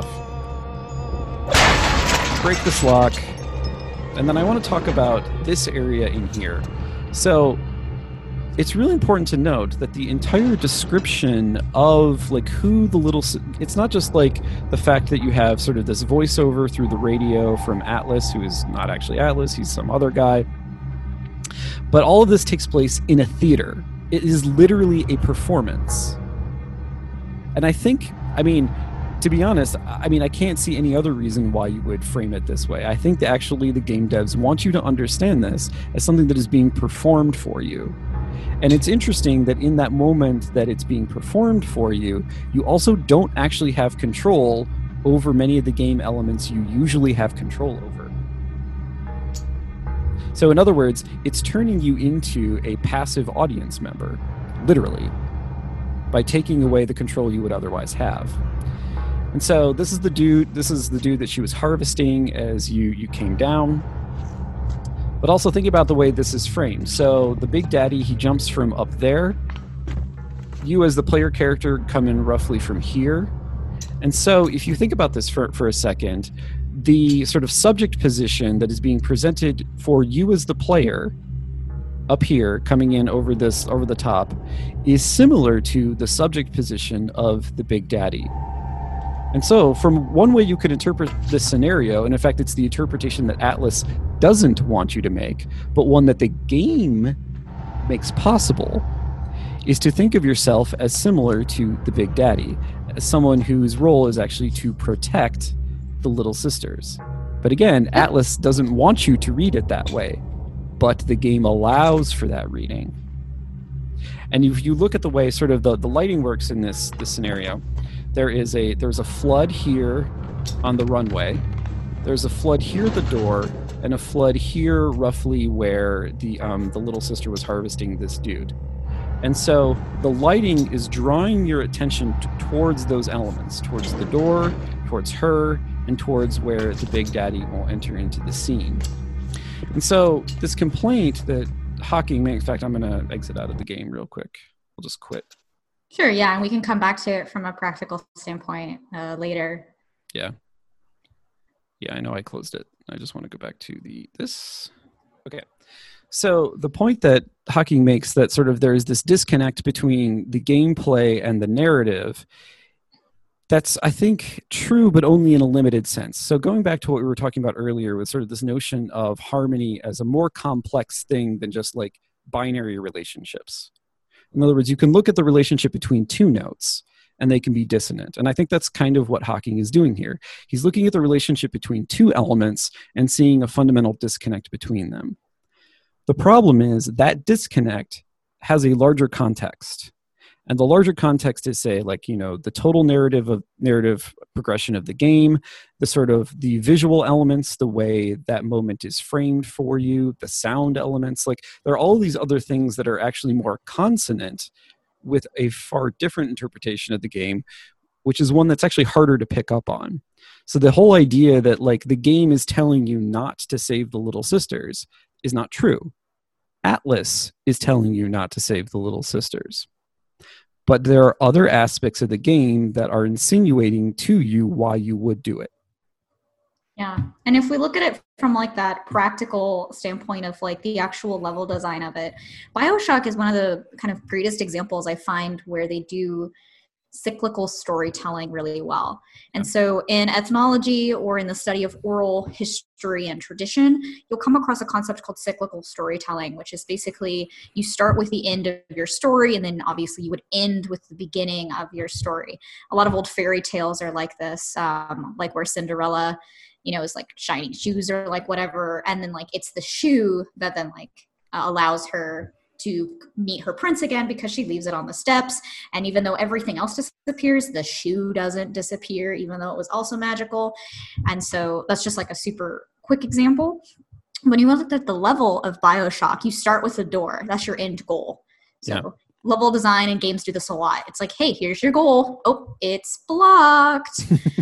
break this lock. And then I want to talk about this area in here. So it's really important to note that the entire description of like who the little, it's not just like the fact that you have sort of this voiceover through the radio from Atlas, who is not actually Atlas, he's some other guy. But all of this takes place in a theater. It is literally a performance. And I think, to be honest, I can't see any other reason why you would frame it this way. I think that actually the game devs want you to understand this as something that is being performed for you. And it's interesting that in that moment that it's being performed for you, you also don't actually have control over many of the game elements you usually have control over. So in other words, it's turning you into a passive audience member, literally, by taking away the control you would otherwise have. And so this is the dude that she was harvesting as you came down. But also think about the way this is framed. So the Big Daddy, he jumps from up there. You as the player character come in roughly from here. And so if you think about this for a second, the sort of subject position that is being presented for you as the player up here, coming in over the top, is similar to the subject position of the Big Daddy. And so, from one way you could interpret this scenario, and in fact it's the interpretation that Atlas doesn't want you to make, but one that the game makes possible, is to think of yourself as similar to the Big Daddy, as someone whose role is actually to protect the little sisters. But again, Atlas doesn't want you to read it that way, but the game allows for that reading. And if you look at the way sort of the lighting works in this scenario, there's a flood here on the runway, there's a flood here at the door, and a flood here roughly where the little sister was harvesting this dude. And so the lighting is drawing your attention towards those elements, towards the door, towards her, and towards where the Big Daddy will enter into the scene. And so this complaint that Hawking made, in fact, I'm going to exit out of the game real quick. We'll just quit. Sure, yeah, and we can come back to it from a practical standpoint later. Yeah. Yeah, I know I closed it. I just want to go back to this. Okay. So the point that Hawking makes, that sort of there's this disconnect between the gameplay and the narrative, that's, I think, true, but only in a limited sense. So going back to what we were talking about earlier with sort of this notion of harmony as a more complex thing than just like binary relationships. In other words, you can look at the relationship between two notes and they can be dissonant. And I think that's kind of what Hawking is doing here. He's looking at the relationship between two elements and seeing a fundamental disconnect between them. The problem is that disconnect has a larger context. And the larger context is, say, like, you know, the total narrative progression of the game, the sort of the visual elements, the way that moment is framed for you, the sound elements. Like, there are all these other things that are actually more consonant with a far different interpretation of the game, which is one that's actually harder to pick up on. So the whole idea that, like, the game is telling you not to save the little sisters is not true. Atlas is telling you not to save the little sisters. But there are other aspects of the game that are insinuating to you why you would do it. Yeah. And if we look at it from like that practical standpoint of like the actual level design of it, BioShock is one of the kind of greatest examples I find where they do cyclical storytelling really well. And so in ethnology or in the study of oral history and tradition, you'll come across a concept called cyclical storytelling, which is basically you start with the end of your story, and then obviously you would end with the beginning of your story. A lot of old fairy tales are like this, like where Cinderella, is like shining shoes or like whatever. And then like it's the shoe that then like allows her to meet her prince again because she leaves it on the steps. And even though everything else disappears, the shoe doesn't disappear, even though it was also magical. And so that's just like a super quick example. When you look at the level of BioShock, you start with the door. That's your end goal. So level design and games do this a lot. It's like, hey, here's your goal. Oh, it's blocked.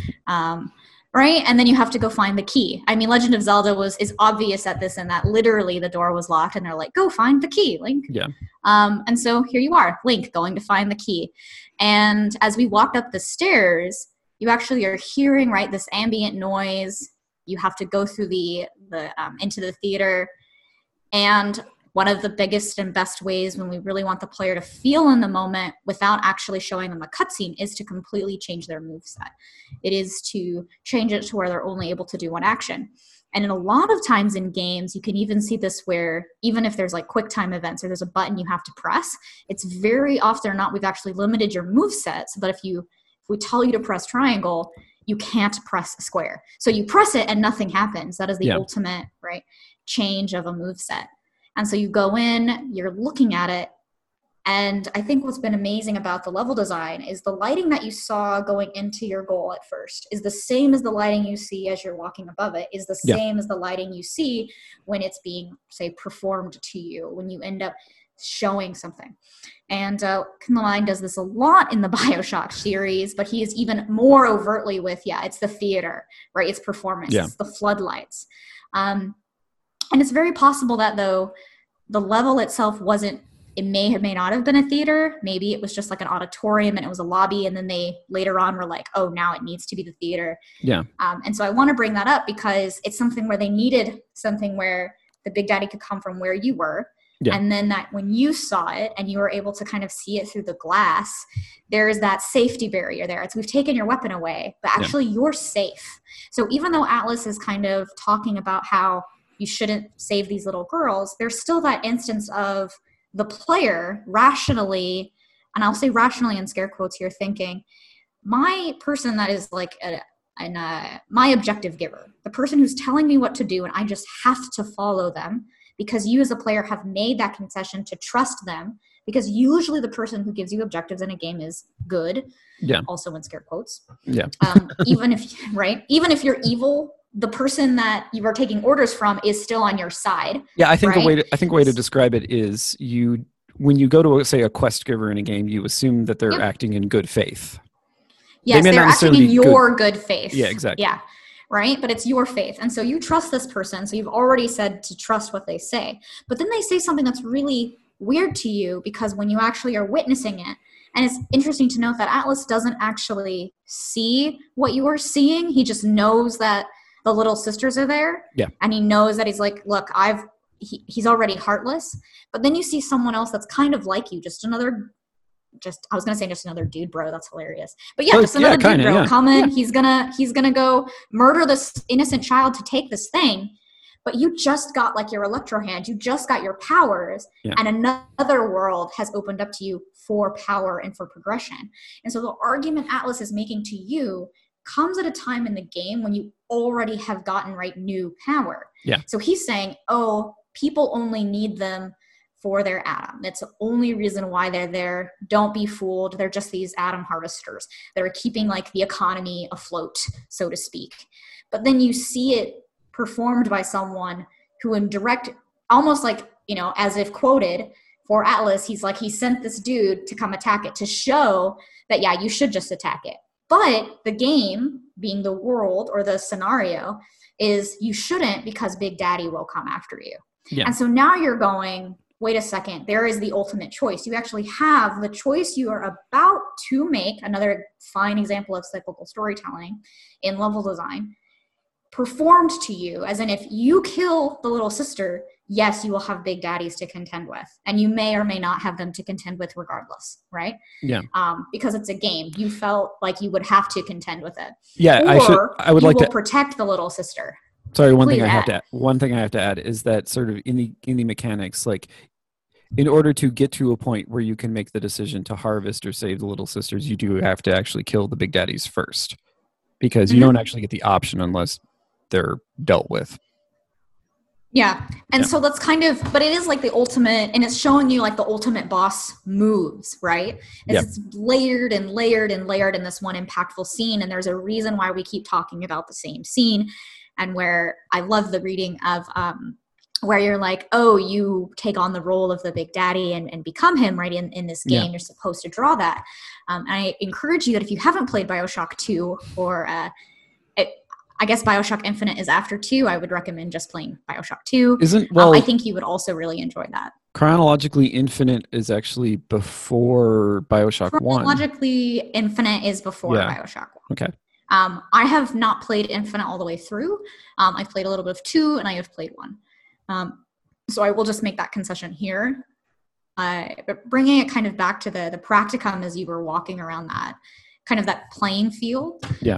Right? And then you have to go find the key. I mean, Legend of Zelda is obvious at this, and that literally the door was locked and they're like, go find the key, Link. Yeah. And so here you are, Link, going to find the key. And as we walked up the stairs, you actually are hearing, right, this ambient noise. You have to go through the into the theater. And one of the biggest and best ways when we really want the player to feel in the moment without actually showing them a cutscene is to completely change their moveset. It is to change it to where they're only able to do one action. And in a lot of times in games, you can even see this where even if there's like quick time events or there's a button you have to press, it's very often or not we've actually limited your movesets. But if we tell you to press triangle, you can't press square. So you press it and nothing happens. That is the ultimate, right, change of a moveset. And so you go in, you're looking at it, and I think what's been amazing about the level design is the lighting that you saw going into your goal at first is the same as the lighting you see as you're walking above it, is the same as the lighting you see when it's being, say, performed to you, when you end up showing something. And Ken Levine does this a lot in the BioShock series, but he is even more overtly with, it's the theater, right? It's performance, it's the floodlights. And it's very possible that, though, the level itself it may not have been a theater. Maybe it was just like an auditorium and it was a lobby. And then they later on were like, oh, now it needs to be the theater. Yeah. And so I want to bring that up because it's something where they needed something where the Big Daddy could come from where you were. Yeah. And then that when you saw it and you were able to kind of see it through the glass, there is that safety barrier there. It's we've taken your weapon away, but actually you're safe. So even though Atlas is kind of talking about how you shouldn't save these little girls, there's still that instance of the player rationally, and I'll say rationally in scare quotes here, thinking, my person that is like my objective giver, the person who's telling me what to do and I just have to follow them because you as a player have made that concession to trust them, because usually the person who gives you objectives in a game is good. Yeah. Also in scare quotes. Yeah. even if you're evil, the person that you are taking orders from is still on your side. Yeah, I think a way to describe it is when you go to say a quest giver in a game, you assume that they're acting in good faith. Yes, they're acting in your good faith. Yeah, exactly. Yeah, right? But it's your faith. And so you trust this person. So you've already said to trust what they say. But then they say something that's really weird to you because when you actually are witnessing it, and it's interesting to note that Atlas doesn't actually see what you are seeing. He just knows that the little sisters are there. Yeah. And he knows that he's like, look, he's already heartless. But then you see someone else that's kind of like you, I was going to say just another dude bro. That's hilarious. But just another dude bro come in. Yeah. He's going to go murder this innocent child to take this thing. But you just got like your electro hand. You just got your powers. Yeah. And another world has opened up to you for power and for progression. And so the argument Atlas is making to you comes at a time in the game when you already have gotten new power. Yeah. So he's saying, oh, people only need them for their atom. That's the only reason why they're there. Don't be fooled. They're just these atom harvesters that are keeping the economy afloat, so to speak. But then you see it performed by someone who in direct, almost as if quoted for Atlas, he sent this dude to come attack it to show that, you should just attack it. But the game, being the world or the scenario, is you shouldn't because Big Daddy will come after you. Yeah. And so now you're going, wait a second, there is the ultimate choice. You actually have the choice you are about to make, another fine example of cyclical storytelling in level design, performed to you, as in if you kill the little sister, yes, you will have big daddies to contend with, and you may or may not have them to contend with regardless, right? Yeah. Because it's a game. You felt like you would have to contend with it. Yeah, I would you like will to protect the little sister. Sorry, one Please thing I have add. to one thing I have to add is that sort of in the mechanics, like in order to get to a point where you can make the decision to harvest or save the little sisters, you do have to actually kill the big daddies first, because you don't actually get the option unless they're dealt with. Yeah. And so that's kind of, but it is like the ultimate, and it's showing you like the ultimate boss moves, right? It's layered and layered and layered in this one impactful scene. And there's a reason why we keep talking about the same scene, and where I love the reading of, where you're like, oh, you take on the role of the big daddy and become him, right? In this game, you're supposed to draw that. And I encourage you that if you haven't played BioShock 2 or, I guess BioShock Infinite is after 2. I would recommend just playing BioShock 2. I think you would also really enjoy that. Chronologically, Infinite is actually before BioShock 1. Chronologically, Infinite is before BioShock 1. Okay. I have not played Infinite all the way through. I've played a little bit of 2, and I have played 1. So I will just make that concession here. But bringing it kind of back to the practicum as you were walking around that, kind of that playing field. Yeah.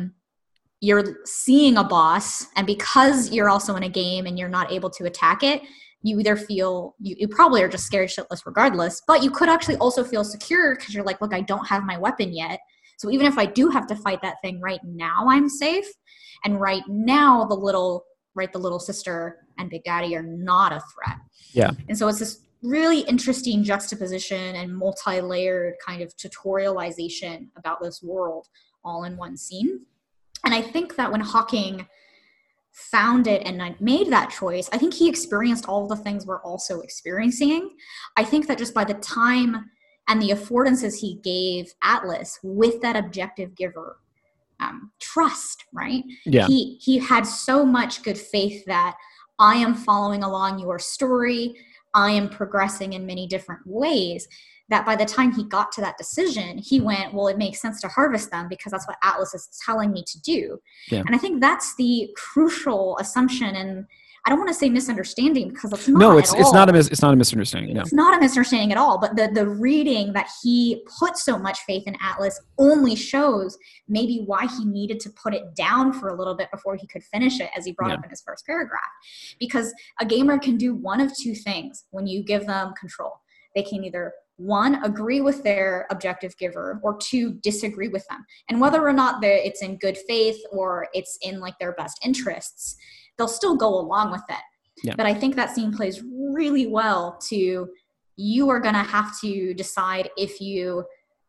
You're seeing a boss, and because you're also in a game and you're not able to attack it, you either feel, you probably are just scared shitless regardless, but you could actually also feel secure because you're like, look, I don't have my weapon yet. So even if I do have to fight that thing right now, I'm safe. And right now, the little sister and Big Daddy are not a threat. Yeah. And so it's this really interesting juxtaposition and multi-layered kind of tutorialization about this world all in one scene. And I think that when Hawking found it and made that choice, I think he experienced all the things we're also experiencing. I think that just by the time and the affordances he gave Atlas with that objective giver trust, right? Yeah. He had so much good faith that I am following along your story. I am progressing in many different ways, that by the time he got to that decision, he went, well, it makes sense to harvest them because that's what Atlas is telling me to do. Yeah. And I think that's the crucial assumption. And I don't want to say misunderstanding because it's not. No, it's not a misunderstanding. No. It's not a misunderstanding at all. But the reading that he put so much faith in Atlas only shows maybe why he needed to put it down for a little bit before he could finish it, as he brought up in his first paragraph. Because a gamer can do one of two things when you give them control. They can either, 1, agree with their objective giver, or 2, disagree with them. And whether or not it's in good faith or it's in like their best interests, they'll still go along with it. Yeah. But I think that scene plays really well to, you are going to have to decide if you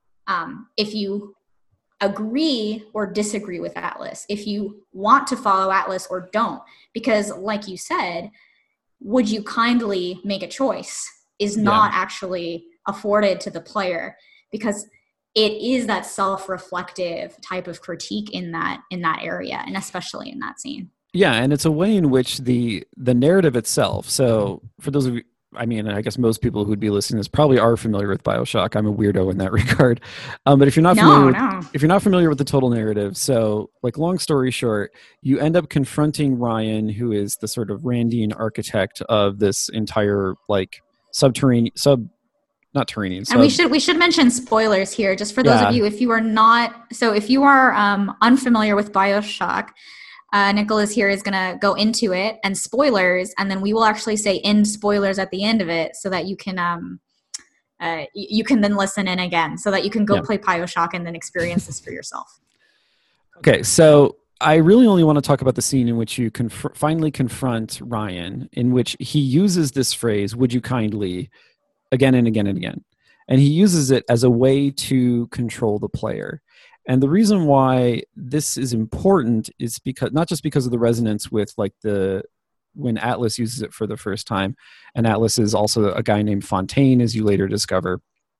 agree or disagree with Atlas, if you want to follow Atlas or don't. Because like you said, would you kindly make a choice is not actually afforded to the player, because it is that self-reflective type of critique in that area, and especially in that scene. Yeah, and it's a way in which the narrative itself. So for those of you, I mean, I guess most people who'd be listening to this probably are familiar with BioShock. I'm a weirdo in that regard. But if you're not if you're not familiar with the total narrative, so like long story short, you end up confronting Ryan, who is the sort of Randian architect of this entire like not terrain. And we should mention spoilers here, just for those of you, if you are unfamiliar with BioShock, Nicholas here is going to go into it and spoilers, and then we will actually say end spoilers at the end of it, so that you can then listen in again, so that you can go play BioShock and then experience this for yourself. Okay, so I really only want to talk about the scene in which you finally confront Ryan, in which he uses this phrase, "Would you kindly," again and again and again. And he uses it as a way to control the player. And the reason why this is important is because, not just because of the resonance with like when Atlas uses it for the first time, and Atlas is also a guy named Fontaine, as you later discover,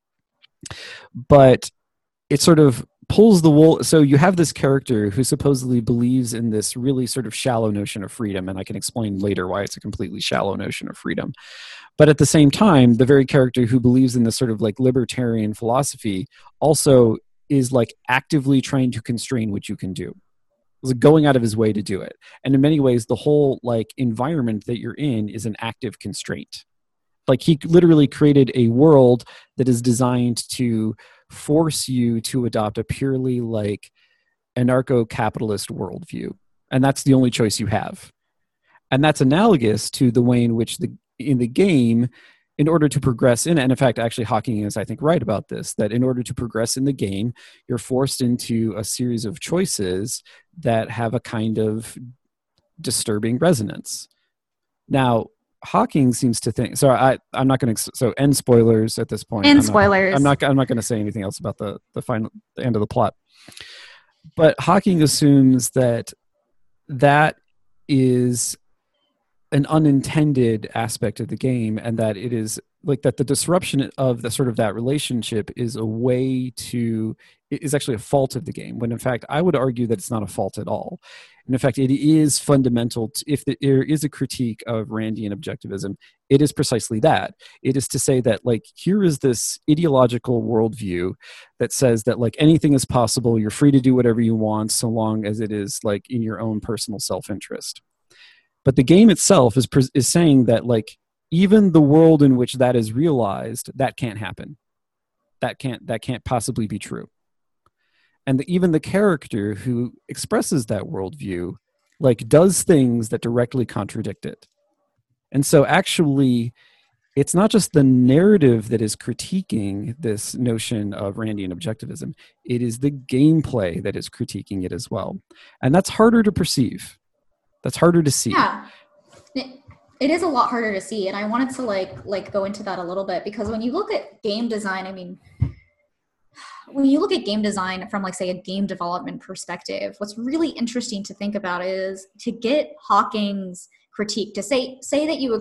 but it sort of pulls the wool. So you have this character who supposedly believes in this really sort of shallow notion of freedom, and I can explain later why it's a completely shallow notion of freedom. But at the same time, the very character who believes in this sort of like libertarian philosophy also is like actively trying to constrain what you can do. was going out of his way to do it. And in many ways, the whole like environment that you're in is an active constraint. Like he literally created a world that is designed to force you to adopt a purely like anarcho-capitalist worldview. And that's the only choice you have. And that's analogous to the way in which in the game, in order to progress in it, and in fact, actually Hawking is, I think, right about this, that in order to progress in the game, you're forced into a series of choices that have a kind of disturbing resonance. Now, Hawking seems to think, so I'm not going to, so end spoilers at this point. Spoilers. I'm not going to say anything else about the end of the plot. But Hawking assumes that is an unintended aspect of the game, and that it is like that the disruption of the sort of that relationship is actually a fault of the game, when in fact I would argue that it's not a fault at all. And in fact, it is fundamental if there is a critique of Randian objectivism, it is precisely that. It is to say that like here is this ideological worldview that says that like anything is possible, you're free to do whatever you want so long as it is like in your own personal self-interest. But the game itself is saying that like even the world in which that is realized, that can't happen. That can't possibly be true. And even the character who expresses that worldview like does things that directly contradict it. And so actually, it's not just the narrative that is critiquing this notion of Randian objectivism. It is the gameplay that is critiquing it as well. And that's harder to perceive. That's harder to see. Yeah, it is a lot harder to see. And I wanted to like go into that a little bit, because when you look at game design, I mean, when you look at game design from like say a game development perspective, what's really interesting to think about is to get Hawking's critique to say that you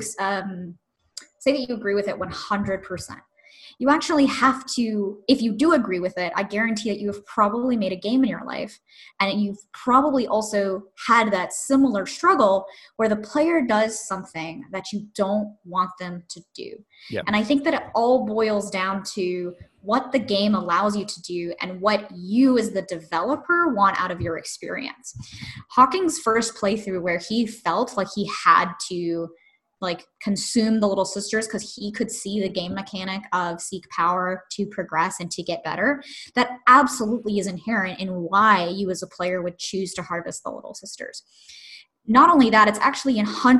agree with it 100%. You actually have to, if you do agree with it, I guarantee that you have probably made a game in your life, and you've probably also had that similar struggle where the player does something that you don't want them to do. Yeah. And I think that it all boils down to what the game allows you to do and what you as the developer want out of your experience. Hawking's first playthrough, where he felt like he had to like consume the little sisters because he could see the game mechanic of seek power to progress and to get better, that absolutely is inherent in why you as a player would choose to harvest the little sisters. Not only that, it's actually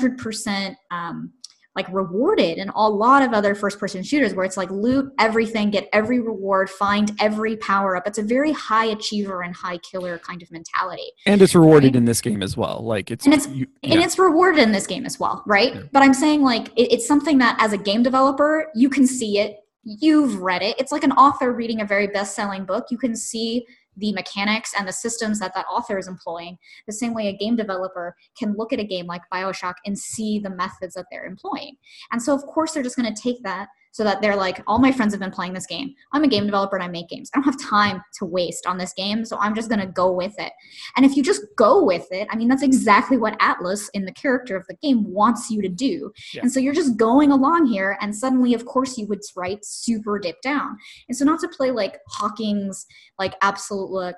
100% like rewarded in a lot of other first person shooters where it's like loot everything, get every reward, find every power up. It's a very high achiever and high killer kind of mentality. And it's rewarded in this game as well. Like it's rewarded in this game as well, right? Yeah. But I'm saying like it's something that as a game developer, you can see it, you've read it. It's like an author reading a very best-selling book. You can see the mechanics and the systems that author is employing, the same way a game developer can look at a game like BioShock and see the methods that they're employing. And so of course they're just going to take that, so that they're like, all my friends have been playing this game. I'm a game developer and I make games. I don't have time to waste on this game, so I'm just going to go with it. And if you just go with it, I mean, that's exactly what Atlas in the character of the game wants you to do. Yeah. And so you're just going along here, and suddenly, of course, you would write super dip down. And so not to play like Hawking's like absolute look,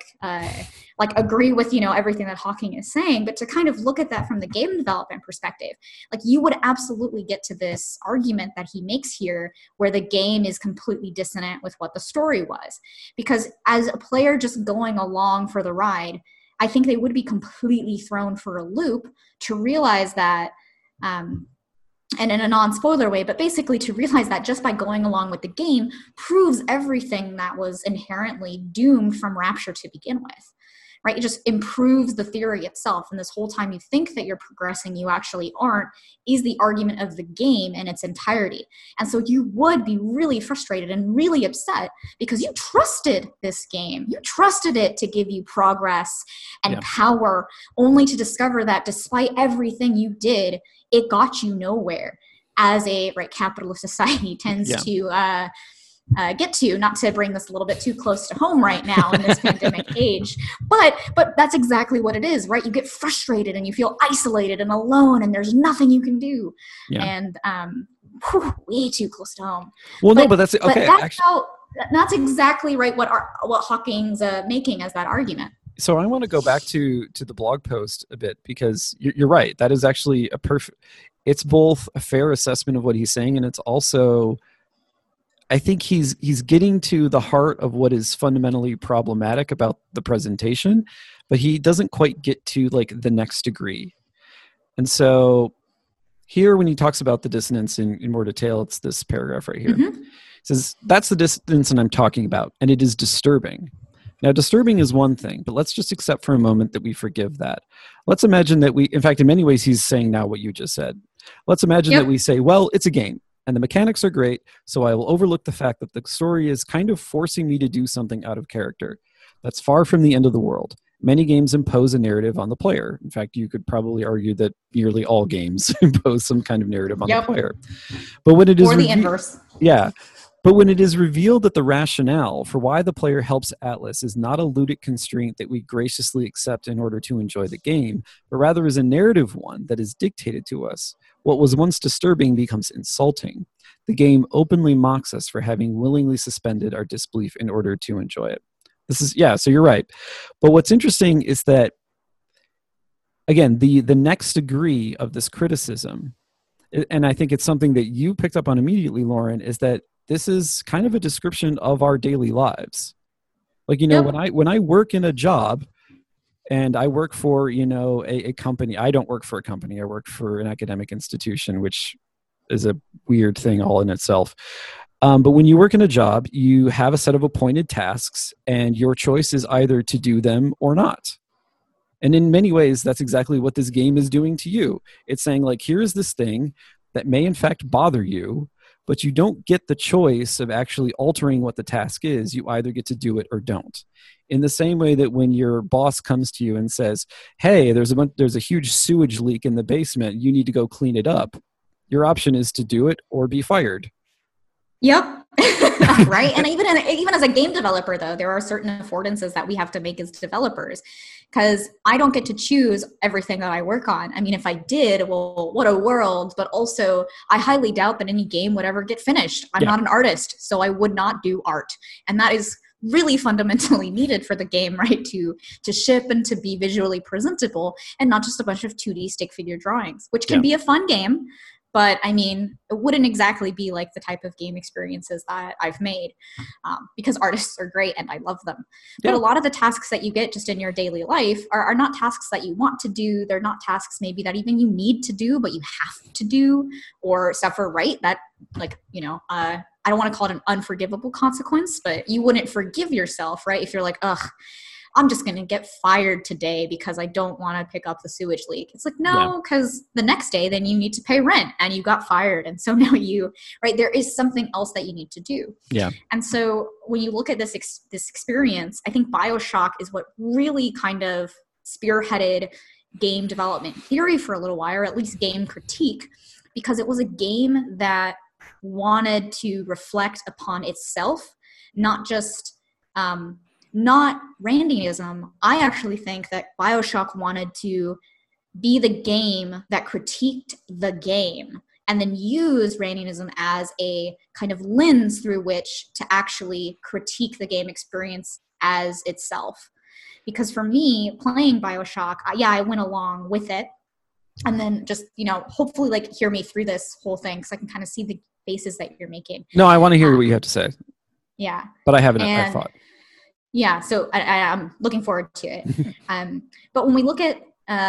like agree with, everything that Hawking is saying, but to kind of look at that from the game development perspective, like you would absolutely get to this argument that he makes here, where the game is completely dissonant with what the story was. Because as a player just going along for the ride, I think they would be completely thrown for a loop to realize that, and in a non-spoiler way, but basically to realize that just by going along with the game proves everything that was inherently doomed from Rapture to begin with. Right? It just improves the theory itself. And this whole time you think that you're progressing, you actually aren't, is the argument of the game in its entirety. And so you would be really frustrated and really upset because you trusted this game. You trusted it to give you progress and power, only to discover that despite everything you did, it got you nowhere, as a capitalist society tends to get to, not to bring this a little bit too close to home right now in this pandemic age, but that's exactly what it is, right? You get frustrated and you feel isolated and alone and there's nothing you can do. Yeah. And way too close to home. Well, but that's okay. That's exactly right what Hawking's making as that argument. So I want to go back to the blog post a bit, because you're right. That is actually a perfect. It's both a fair assessment of what he's saying, and it's also, I think he's getting to the heart of what is fundamentally problematic about the presentation, but he doesn't quite get to like the next degree. And so here, when he talks about the dissonance in more detail, it's this paragraph right here. Mm-hmm. It says, that's the dissonance I'm talking about, and it is disturbing. Now, disturbing is one thing, but let's just accept for a moment that we forgive that. Let's imagine that in fact, in many ways, he's saying now what you just said. Let's imagine that we say, well, it's a game, and the mechanics are great, so I will overlook the fact that the story is kind of forcing me to do something out of character. That's far from the end of the world. Many games impose a narrative on the player. In fact, you could probably argue that nearly all games impose some kind of narrative on the player. But when it is or the inverse. Yeah. But when it is revealed that the rationale for why the player helps Atlas is not a ludic constraint that we graciously accept in order to enjoy the game, but rather is a narrative one that is dictated to us, what was once disturbing becomes insulting. The game openly mocks us for having willingly suspended our disbelief in order to enjoy it. So you're right. But what's interesting is that, again, the next degree of this criticism, and I think it's something that you picked up on immediately, Lauren, is that this is kind of a description of our daily lives. Like, when I work in a job and I work for, a company, I don't work for a company, I work for an academic institution, which is a weird thing all in itself. But when you work in a job, you have a set of appointed tasks, and your choice is either to do them or not. And in many ways, that's exactly what this game is doing to you. It's saying, like, here's this thing that may in fact bother you, but you don't get the choice of actually altering what the task is. You either get to do it or don't. In the same way that when your boss comes to you and says, hey, there's a huge sewage leak in the basement, you need to go clean it up. Your option is to do it or be fired. Yep. Right. And even as a game developer, though, there are certain affordances that we have to make as developers, because I don't get to choose everything that I work on. I mean, if I did, well, what a world. But also, I highly doubt that any game would ever get finished. I'm not an artist, so I would not do art. And that is really fundamentally needed for the game, right? To ship and to be visually presentable, and not just a bunch of 2D stick figure drawings, which can be a fun game. But I mean, it wouldn't exactly be like the type of game experiences that I've made, because artists are great and I love them. But a lot of the tasks that you get just in your daily life are not tasks that you want to do. They're not tasks maybe that even you need to do, but you have to do or suffer, right? That, like, I don't want to call it an unforgivable consequence, but you wouldn't forgive yourself, right? If you're like, ugh, I'm just going to get fired today because I don't want to pick up the sewage leak. It's like, no, because the next day then you need to pay rent and you got fired. And so now there is something else that you need to do. Yeah. And so when you look at this experience, I think BioShock is what really kind of spearheaded game development theory for a little while, or at least game critique, because it was a game that wanted to reflect upon itself, not just, not Randianism. I actually think that BioShock wanted to be the game that critiqued the game and then use Randianism as a kind of lens through which to actually critique the game experience as itself. Because for me, playing BioShock, I went along with it. And then just, hopefully like hear me through this whole thing, because I can kind of see the faces that you're making. No, I want to hear what you have to say. Yeah. But I haven't, I thought. Yeah, so I'm looking forward to it. But when we look at,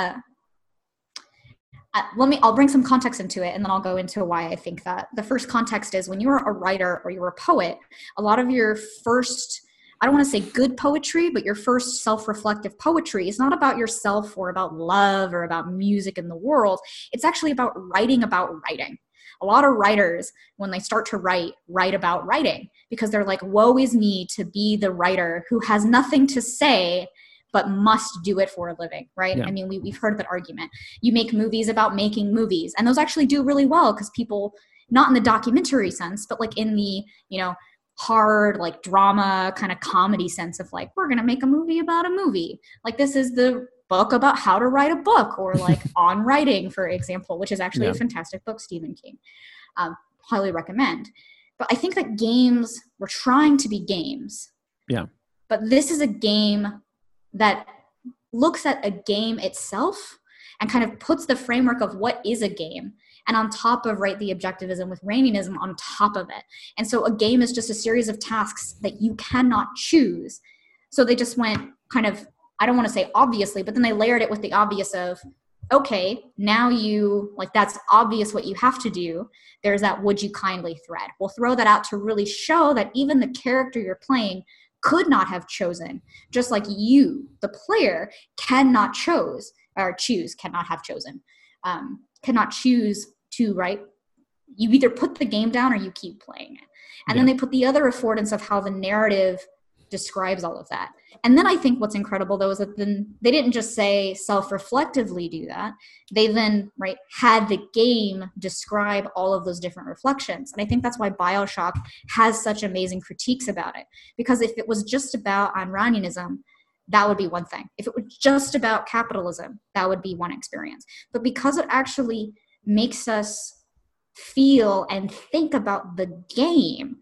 I'll bring some context into it, and then I'll go into why I think that. The first context is when you're a writer or you're a poet, a lot of your first, I don't want to say good poetry, but your first self-reflective poetry is not about yourself or about love or about music in the world. It's actually about writing. A lot of writers, when they start to write about writing, because they're like, woe is me to be the writer who has nothing to say but must do it for a living, right? Yeah. I mean, we've heard that argument. You make movies about making movies, and those actually do really well because people, not in the documentary sense, but like in the, hard, like drama kind of comedy sense of like, we're going to make a movie about a movie. Like, this is the book about how to write a book, or like On Writing, for example, which is actually a fantastic book, Stephen King. Highly recommend. But I think that games were trying to be games. Yeah. But this is a game that looks at a game itself and kind of puts the framework of what is a game, and on top of, right, the objectivism with Randianism on top of it. And so a game is just a series of tasks that you cannot choose. So they just went kind of, I don't want to say obviously, but then they layered it with the obvious of, okay, now you, like, that's obvious what you have to do. There's that would you kindly thread. We'll throw that out to really show that even the character you're playing could not have chosen, just like you, the player, cannot choose, cannot have chosen, cannot choose to, right? You either put the game down or you keep playing it. And then they put the other affordance of how the narrative describes all of that. And then I think what's incredible, though, is that then they didn't just say self-reflectively do that. They then, right, had the game describe all of those different reflections. And I think that's why BioShock has such amazing critiques about it. Because if it was just about Randianism, that would be one thing. If it was just about capitalism, that would be one experience. But because it actually makes us feel and think about the game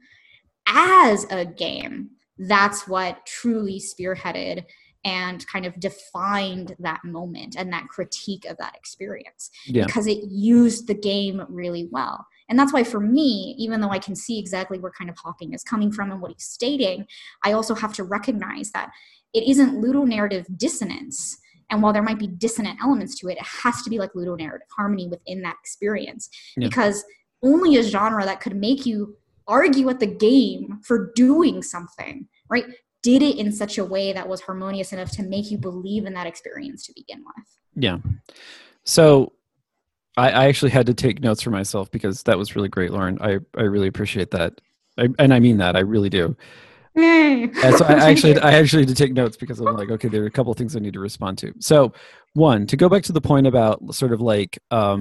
as a game, that's what truly spearheaded and kind of defined that moment and that critique of that experience, because it used the game really well. And that's why for me, even though I can see exactly where kind of Hawking is coming from and what he's stating, I also have to recognize that it isn't ludonarrative dissonance. And while there might be dissonant elements to it, it has to be like ludonarrative harmony within that experience. Because only a genre that could make you argue at the game for doing something, right, did it in such a way that was harmonious enough to make you believe in that experience to begin with. Yeah. So I actually had to take notes for myself because that was really great, Lauren. I really appreciate that. And I mean that. I really do. And so I actually had to take notes because I'm like, okay, there are a couple of things I need to respond to. So one, to go back to the point about sort of like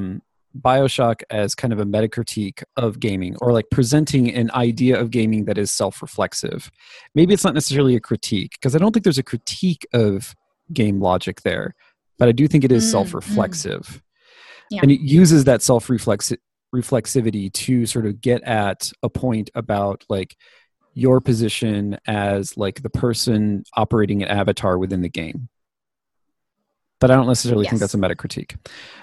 BioShock as kind of a metacritique of gaming, or like presenting an idea of gaming that is self-reflexive. Maybe it's not necessarily a critique, because I don't think there's a critique of game logic there, but I do think it is self-reflexive. And it uses that self-reflexivity to sort of get at a point about like your position as like the person operating an avatar within the game. But I don't necessarily think that's a metacritique.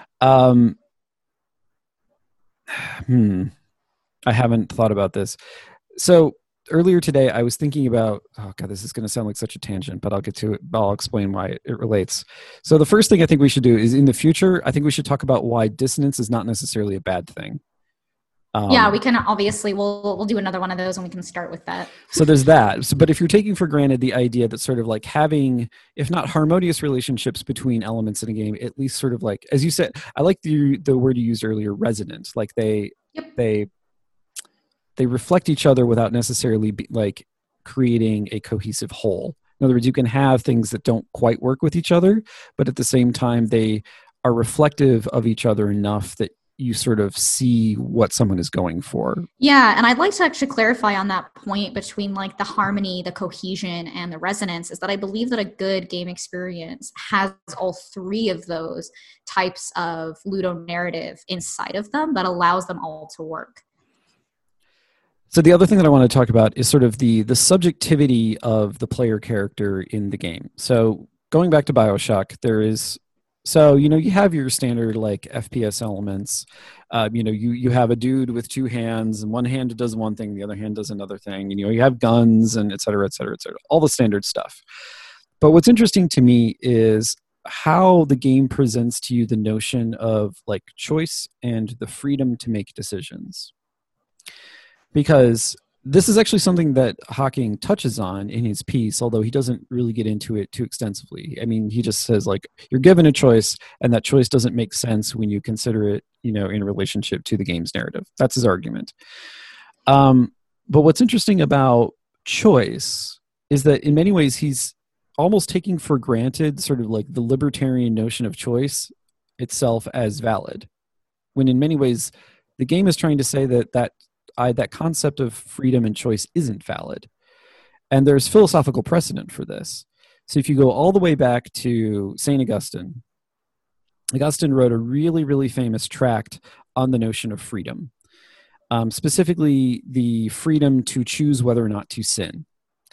I haven't thought about this. So earlier today, I was thinking about, oh God, this is going to sound like such a tangent, but I'll get to it. I'll explain why it relates. So the first thing I think we should do is, in the future, I think we should talk about why dissonance is not necessarily a bad thing. Yeah, we can obviously, we'll do another one of those and we can start with that. So there's that. So, but if you're taking for granted the idea that sort of like having, if not harmonious relationships between elements in a game, at least sort of like, as you said, I like the word you used earlier, resonant. Like they reflect each other without necessarily like creating a cohesive whole. In other words, you can have things that don't quite work with each other, but at the same time, they are reflective of each other enough that you sort of see what someone is going for. Yeah, and I'd like to actually clarify on that point between like the harmony, the cohesion, and the resonance, is that I believe that a good game experience has all three of those types of ludonarrative inside of them that allows them all to work. So the other thing that I want to talk about is sort of the subjectivity of the player character in the game. So going back to BioShock, there is, so, you know, you have your standard like FPS elements. You know, you have a dude with two hands, and one hand does one thing, the other hand does another thing. And, you know, you have guns and et cetera, et cetera, et cetera, all the standard stuff. But what's interesting to me is how the game presents to you the notion of like choice and the freedom to make decisions. Because this is actually something that Hawking touches on in his piece, although he doesn't really get into it too extensively. I mean, he just says like, you're given a choice and that choice doesn't make sense when you consider it, you know, in relationship to the game's narrative. That's his argument. But what's interesting about choice is that in many ways, he's almost taking for granted sort of like the libertarian notion of choice itself as valid, when in many ways, the game is trying to say that concept of freedom and choice isn't valid. And there's philosophical precedent for this. So if you go all the way back to St. Augustine, Augustine wrote a really, really famous tract on the notion of freedom, specifically the freedom to choose whether or not to sin.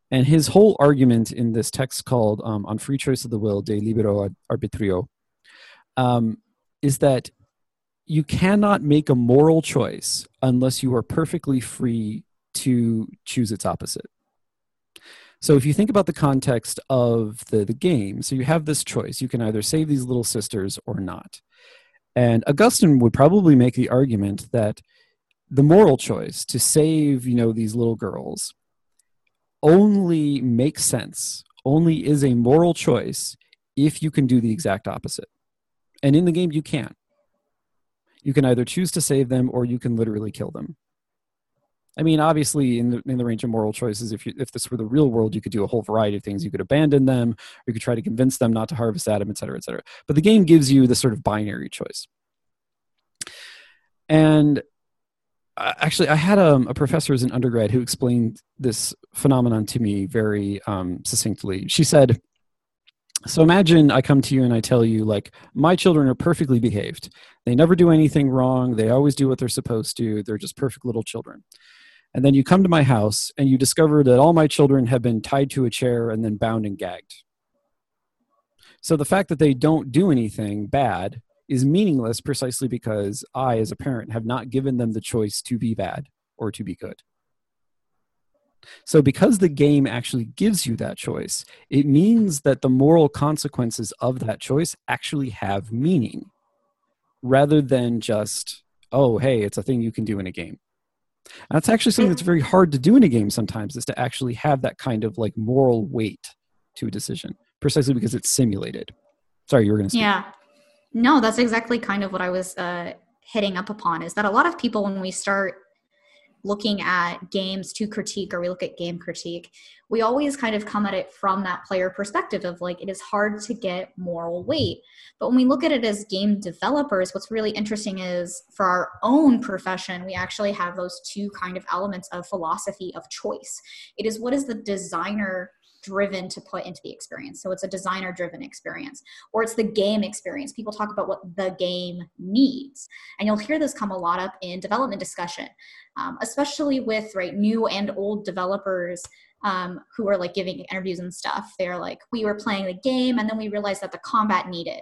And his whole argument in this text called On Free Choice of the Will, De Libero Arbitrio, is that you cannot make a moral choice unless you are perfectly free to choose its opposite. So if you think about the context of the game, so you have this choice. You can either save these little sisters or not. And Augustine would probably make the argument that the moral choice to save, these little girls only makes sense, only is a moral choice if you can do the exact opposite. And in the game, you can't. You can either choose to save them or you can literally kill them. I mean, obviously, in the range of moral choices, if this were the real world, you could do a whole variety of things. You could abandon them, or you could try to convince them not to harvest Adam, et cetera, et cetera. But the game gives you this sort of binary choice. And actually, I had a professor as an undergrad who explained this phenomenon to me very succinctly. She said, so imagine I come to you and I tell you, like, my children are perfectly behaved. They never do anything wrong. They always do what they're supposed to. They're just perfect little children. And then you come to my house and you discover that all my children have been tied to a chair and then bound and gagged. So the fact that they don't do anything bad is meaningless precisely because I, as a parent, have not given them the choice to be bad or to be good. So because the game actually gives you that choice, it means that the moral consequences of that choice actually have meaning rather than just, oh, hey, it's a thing you can do in a game. And that's actually something that's very hard to do in a game sometimes, is to actually have that kind of like moral weight to a decision, precisely because it's simulated. Sorry, you were going to speak. Yeah. No, that's exactly kind of what I was hitting up upon, is that a lot of people, when we start looking at games to critique, or we look at game critique, we always kind of come at it from that player perspective of like, it is hard to get moral weight. But when we look at it as game developers, what's really interesting is for our own profession, we actually have those two kind of elements of philosophy of choice. It is, what is the designer driven to put into the experience? So it's a designer driven experience, or it's the game experience. People talk about what the game needs, and you'll hear this come a lot up in development discussion, especially with new and old developers who are like giving interviews and stuff. They're like, we were playing the game and then we realized that the combat needed.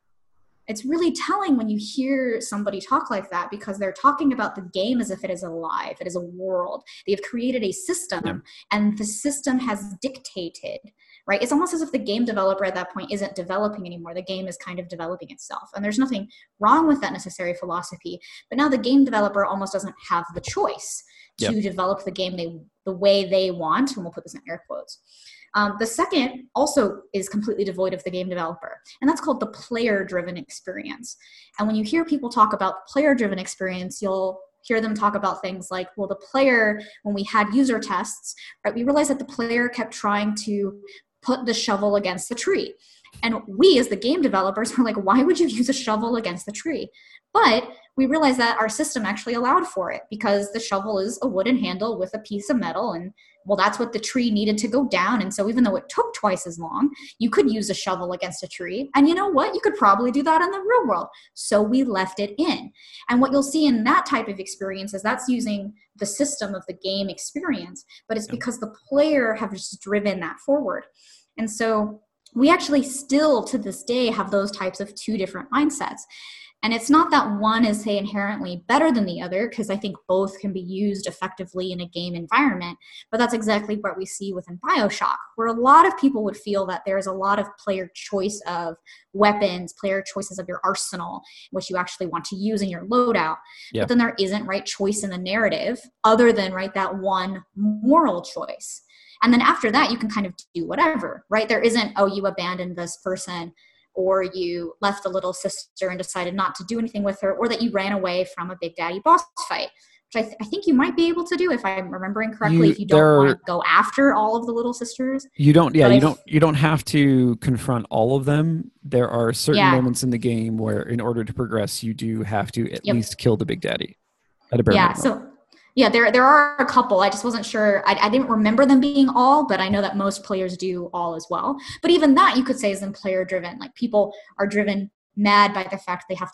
It's really telling when you hear somebody talk like that, because they're talking about the game as if it is alive, it is a world. They've created a system, and the system has dictated, right? It's almost as if the game developer at that point isn't developing anymore. The game is kind of developing itself. And there's nothing wrong with that necessary philosophy. But now the game developer almost doesn't have the choice to develop the game the way they want, and we'll put this in air quotes. The second also is completely devoid of the game developer, and that's called the player-driven experience. And when you hear people talk about player-driven experience, you'll hear them talk about things like, well, the player, when we had user tests, right, we realized that the player kept trying to put the shovel against the tree. And we, as the game developers, were like, why would you use a shovel against the tree? But we realized that our system actually allowed for it, because the shovel is a wooden handle with a piece of metal, and well, that's what the tree needed to go down. And so even though it took twice as long, you could use a shovel against a tree. And you know what? You could probably do that in the real world. So we left it in. And what you'll see in that type of experience is that's using the system of the game experience, but it's because the player have just driven that forward. And so we actually still, to this day, have those types of two different mindsets. And it's not that one is, say, inherently better than the other, because I think both can be used effectively in a game environment. But that's exactly what we see within BioShock, where a lot of people would feel that there's a lot of player choice of weapons, player choices of your arsenal, which you actually want to use in your loadout. But then there isn't choice in the narrative other than that one moral choice. And then after that, you can kind of do whatever, right? There isn't, oh, you abandoned this person, or you left a little sister and decided not to do anything with her, or that you ran away from a Big Daddy boss fight, which I think you might be able to do, if I'm remembering correctly, if you don't want to go after all of the little sisters. You don't, you don't have to confront all of them. There are certain moments in the game where, in order to progress, you do have to at least kill the Big Daddy at a bare minimum. Yeah, there are a couple. I just wasn't sure. I didn't remember them being all, but I know that most players do all as well. But even that, you could say, is in player driven. Like, people are driven mad by the fact they have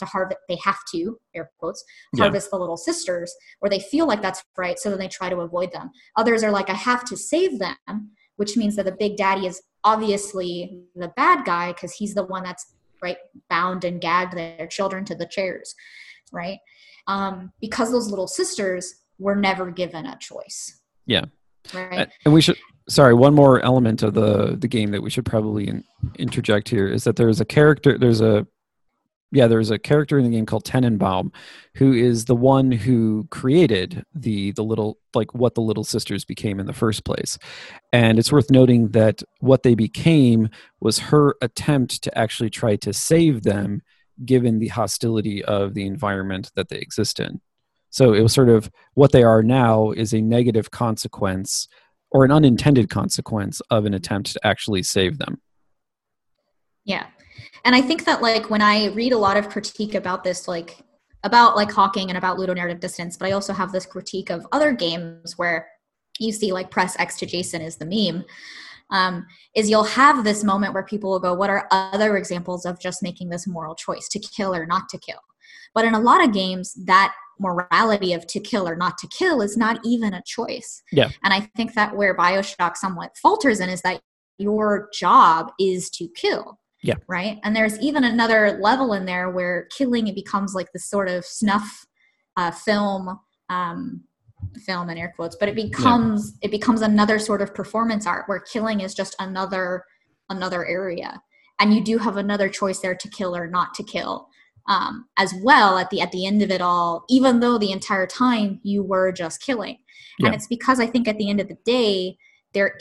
to, air quotes, harvest the little sisters, or they feel like that's right, so then they try to avoid them. Others are like, I have to save them, which means that the big daddy is obviously the bad guy because he's the one that's right bound and gagged their children to the chairs, right? Because those little sisters were never given a choice. Yeah. Right. And we should, sorry, one more element of the game that we should probably interject here is that there's a character in the game called Tenenbaum, who is the one who created the little, like what the little sisters became in the first place. And it's worth noting that what they became was her attempt to actually try to save them, given the hostility of the environment that they exist in. So it was sort of what they are now is a negative consequence or an unintended consequence of an attempt to actually save them. Yeah. And I think that like when I read a lot of critique about this, like about like Hawking and about ludonarrative dissonance, but I also have this critique of other games where you see like press X to Jason is the meme, is you'll have this moment where people will go, what are other examples of just making this moral choice to kill or not to kill? But in a lot of games, that morality of to kill or not to kill is not even a choice. Yeah. And I think that where BioShock somewhat falters in is that your job is to kill. Yeah. Right. And there's even another level in there where killing, it becomes like this sort of snuff film in air quotes, but it becomes another sort of performance art where killing is just another area. And you do have another choice there to kill or not to kill. As well at the end of it all, even though the entire time you were just killing. Yeah. And it's because I think at the end of the day, there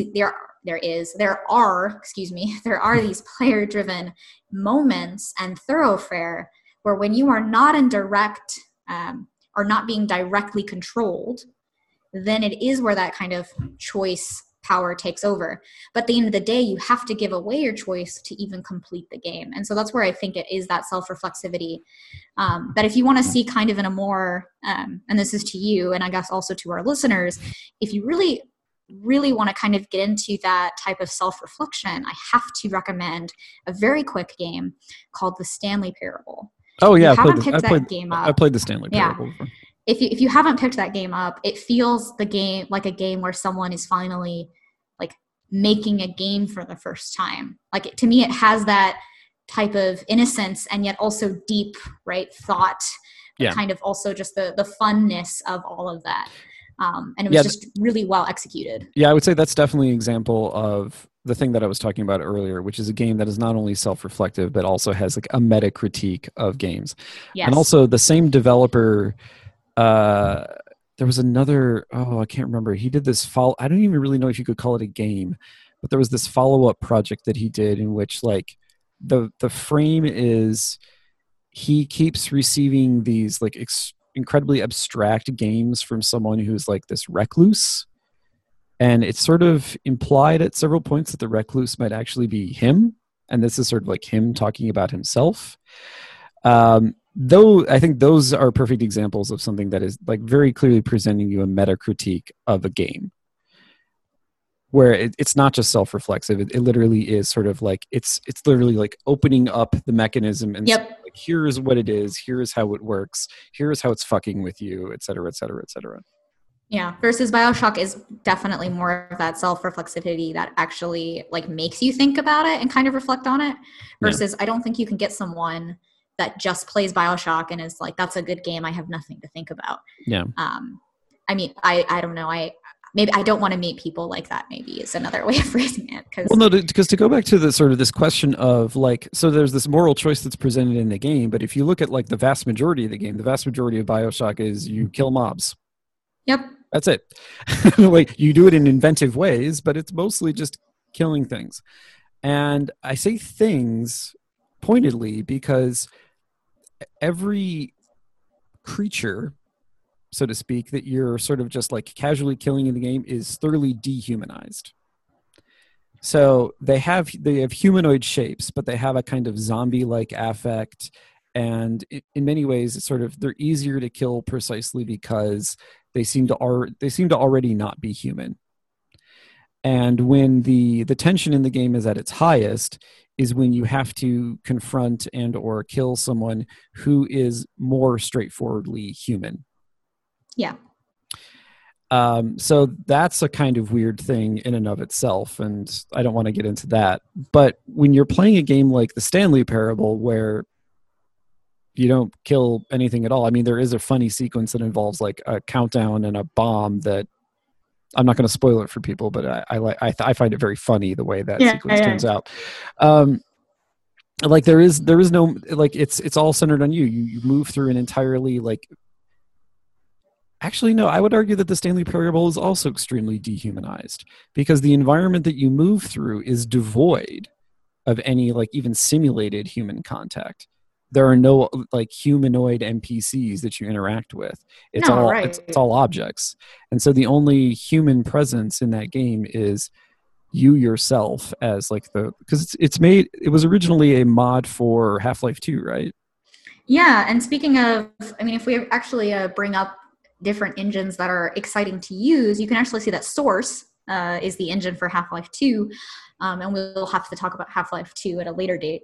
are these player driven moments and thoroughfare where when you are not in direct or not being directly controlled, then it is where that kind of choice power takes over. But at the end of the day, you have to give away your choice to even complete the game. And so that's where I think it is that self-reflexivity. That if you want to see kind of in a more, and this is to you, and I guess also to our listeners, if you really, really want to kind of get into that type of self-reflection, I have to recommend a very quick game called The Stanley Parable. Oh yeah, I played the Stanley Parable. Yeah. If you haven't picked that game up, it feels the game like a game where someone is finally like making a game for the first time. Like to me, it has that type of innocence and yet also deep, right, thought. Yeah. Kind of also just the funness of all of that. And it was just really well executed. Yeah, I would say that's definitely an example of the thing that I was talking about earlier, which is a game that is not only self-reflective, but also has like a meta critique of games. Yes. And also the same developer, there was another, I can't remember. He did this I don't even really know if you could call it a game, but there was this follow-up project that he did in which like the frame is he keeps receiving these like incredibly abstract games from someone who's like this recluse. And it's sort of implied at several points that the recluse might actually be him. And this is sort of like him talking about himself. Though I think those are perfect examples of something that is like very clearly presenting you a meta critique of a game, where it's not just self-reflexive. It literally is sort of like it's literally like opening up the mechanism and saying, like, here's what it is, here's how it works, here's how it's fucking with you, et cetera, et cetera, et cetera. Yeah, versus BioShock is definitely more of that self-reflexivity that actually like makes you think about it and kind of reflect on it. Versus I don't think you can get someone that just plays BioShock and is like, that's a good game, I have nothing to think about. Yeah. I mean, I don't know. Maybe I don't want to meet people like that, maybe is another way of phrasing it. Because to go back to the sort of this question of like, so there's this moral choice that's presented in the game, but if you look at like the vast majority of the game, the vast majority of BioShock is you kill mobs. Yep. That's it. Like you do it in inventive ways, but it's mostly just killing things. And I say things pointedly because every creature, so to speak, that you're sort of just like casually killing in the game is thoroughly dehumanized. So they have humanoid shapes, but they have a kind of zombie-like affect, and in many ways, it's sort of they're easier to kill precisely because they seem to already not be human. And when the tension in the game is at its highest is when you have to confront and or kill someone who is more straightforwardly human. Yeah. So that's a kind of weird thing in and of itself, and I don't want to get into that. But when you're playing a game like the Stanley Parable, where you don't kill anything at all, I mean, there is a funny sequence that involves like a countdown and a bomb that I'm not going to spoil it for people, but I find it very funny the way that sequence turns out. Like there is no, like it's all centered on you. You move through an entirely like. Actually, no, I would argue that the Stanley Parable is also extremely dehumanized because the environment that you move through is devoid of any like even simulated human contact. There are no like humanoid NPCs that you interact with. It's all objects. And so the only human presence in that game is you yourself as like because it was originally a mod for Half-Life 2, right? Yeah, and speaking of, I mean, if we actually bring up different engines that are exciting to use, you can actually see that Source is the engine for Half-Life 2, and we'll have to talk about Half-Life 2 at a later date.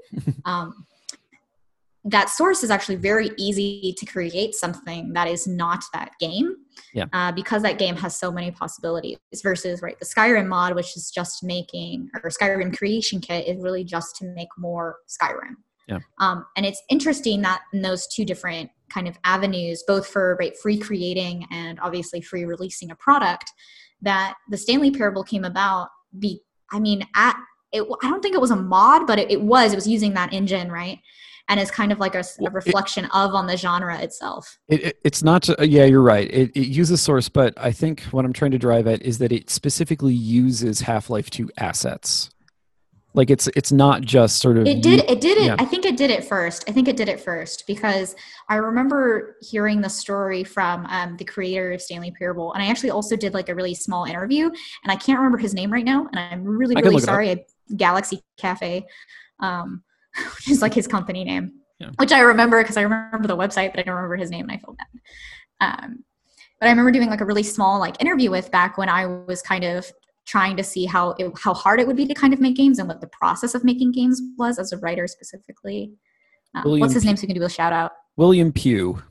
That Source is actually very easy to create something that is not that game, because that game has so many possibilities versus the Skyrim mod, which is just making, or Skyrim Creation Kit is really just to make more Skyrim. Yeah. And it's interesting that in those two different kind of avenues, both for free creating and obviously free releasing a product, that the Stanley Parable came about. I don't think it was a mod, but it was using that engine, right? And it's kind of like a reflection on the genre itself. It's not, yeah, you're right. It uses Source, but I think what I'm trying to drive at is that it specifically uses Half-Life 2 assets. Like it's not just sort of. It did it. Yeah. I think it did it first because I remember hearing the story from the creator of Stanley Parable, and I actually also did like a really small interview, and I can't remember his name right now, and I'm really sorry. Galaxy Cafe, which is like his company name, which I remember because I remember the website, but I don't remember his name, and I feel bad. But I remember doing like a really small like interview with back when I was kind of trying to see how hard it would be to kind of make games and what the process of making games was as a writer specifically. What's his name so we can do a shout out? William Pugh.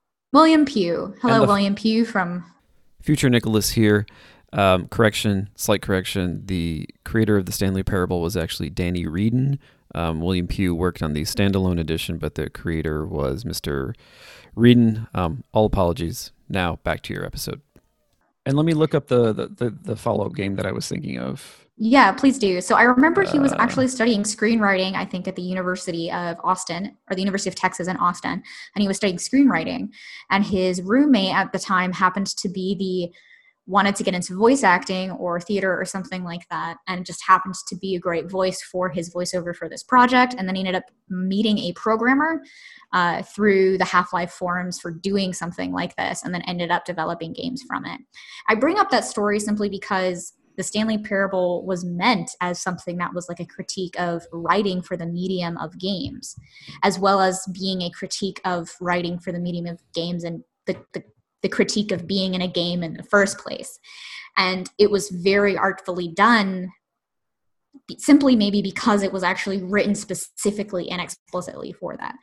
Hello, William Pugh from Future Nicholas here. Slight correction. The creator of the Stanley Parable was actually Danny Reedon. William Pugh worked on the standalone edition, but the creator was Mr. Reedon. All apologies. Now back to your episode. And let me look up the follow-up game that I was thinking of. Yeah, please do. So I remember he was actually studying screenwriting, I think, at the University of Austin, or the University of Texas in Austin, and he was studying screenwriting. And his roommate at the time happened to be wanted to get into voice acting or theater or something like that, and just happened to be a great voice for his voiceover for this project. And then he ended up meeting a programmer through the Half-Life forums for doing something like this, and then ended up developing games from it. I bring up that story simply because the Stanley Parable was meant as something that was like a critique of writing for the medium of games, as well as being a critique of writing for the medium of games and the critique of being in a game in the first place. And it was very artfully done, simply maybe because it was actually written specifically and explicitly for that.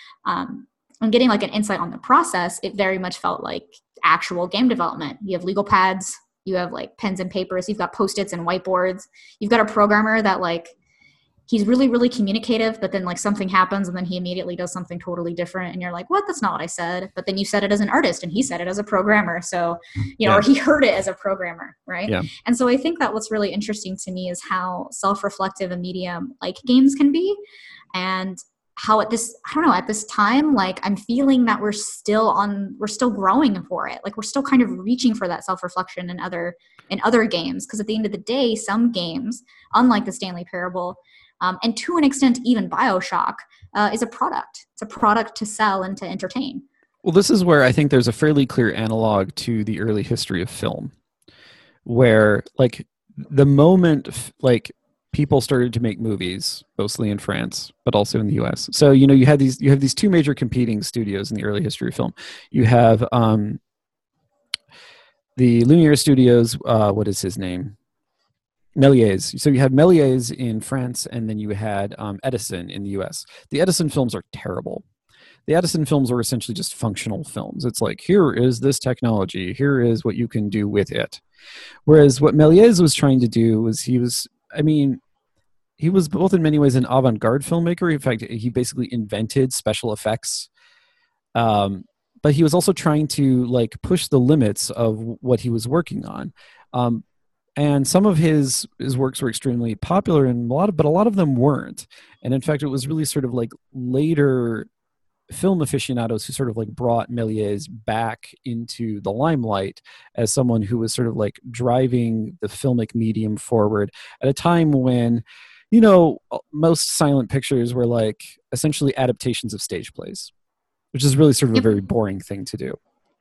And getting like an insight on the process, it very much felt like actual game development. You have legal pads, you have like pens and papers, you've got Post-its and whiteboards, you've got a programmer that like, he's really, really communicative, but then like something happens and then he immediately does something totally different. And you're like, what? That's not what I said. But then you said it as an artist and he said it as a programmer. So, or he heard it as a programmer. Right. Yeah. And so I think that what's really interesting to me is how self-reflective a medium like games can be. And how at this time, like I'm feeling that we're still growing for it. Like we're still kind of reaching for that self-reflection in other games. Cause at the end of the day, some games, unlike the Stanley Parable, and to an extent, even BioShock is a product. It's a product to sell and to entertain. Well, this is where I think there's a fairly clear analog to the early history of film, where like the moment like people started to make movies, mostly in France, but also in the U.S. So you have these two major competing studios in the early history of film. You have the Lumiere Studios. What is his name? Méliès. So you had Méliès in France, and then you had Edison in the U.S. The Edison films are terrible. the Edison films were essentially just functional films. It's like, here is this technology, here is what you can do with it. Whereas what Méliès was trying to do was he was both in many ways an avant-garde filmmaker. In fact, he basically invented special effects. But he was also trying to like push the limits of what he was working on. And some of his works were extremely popular, and but a lot of them weren't. And in fact, it was really sort of like later film aficionados who sort of like brought Méliès back into the limelight as someone who was sort of like driving the filmic medium forward at a time when, you know, most silent pictures were like essentially adaptations of stage plays, which is really sort of a very boring thing to do.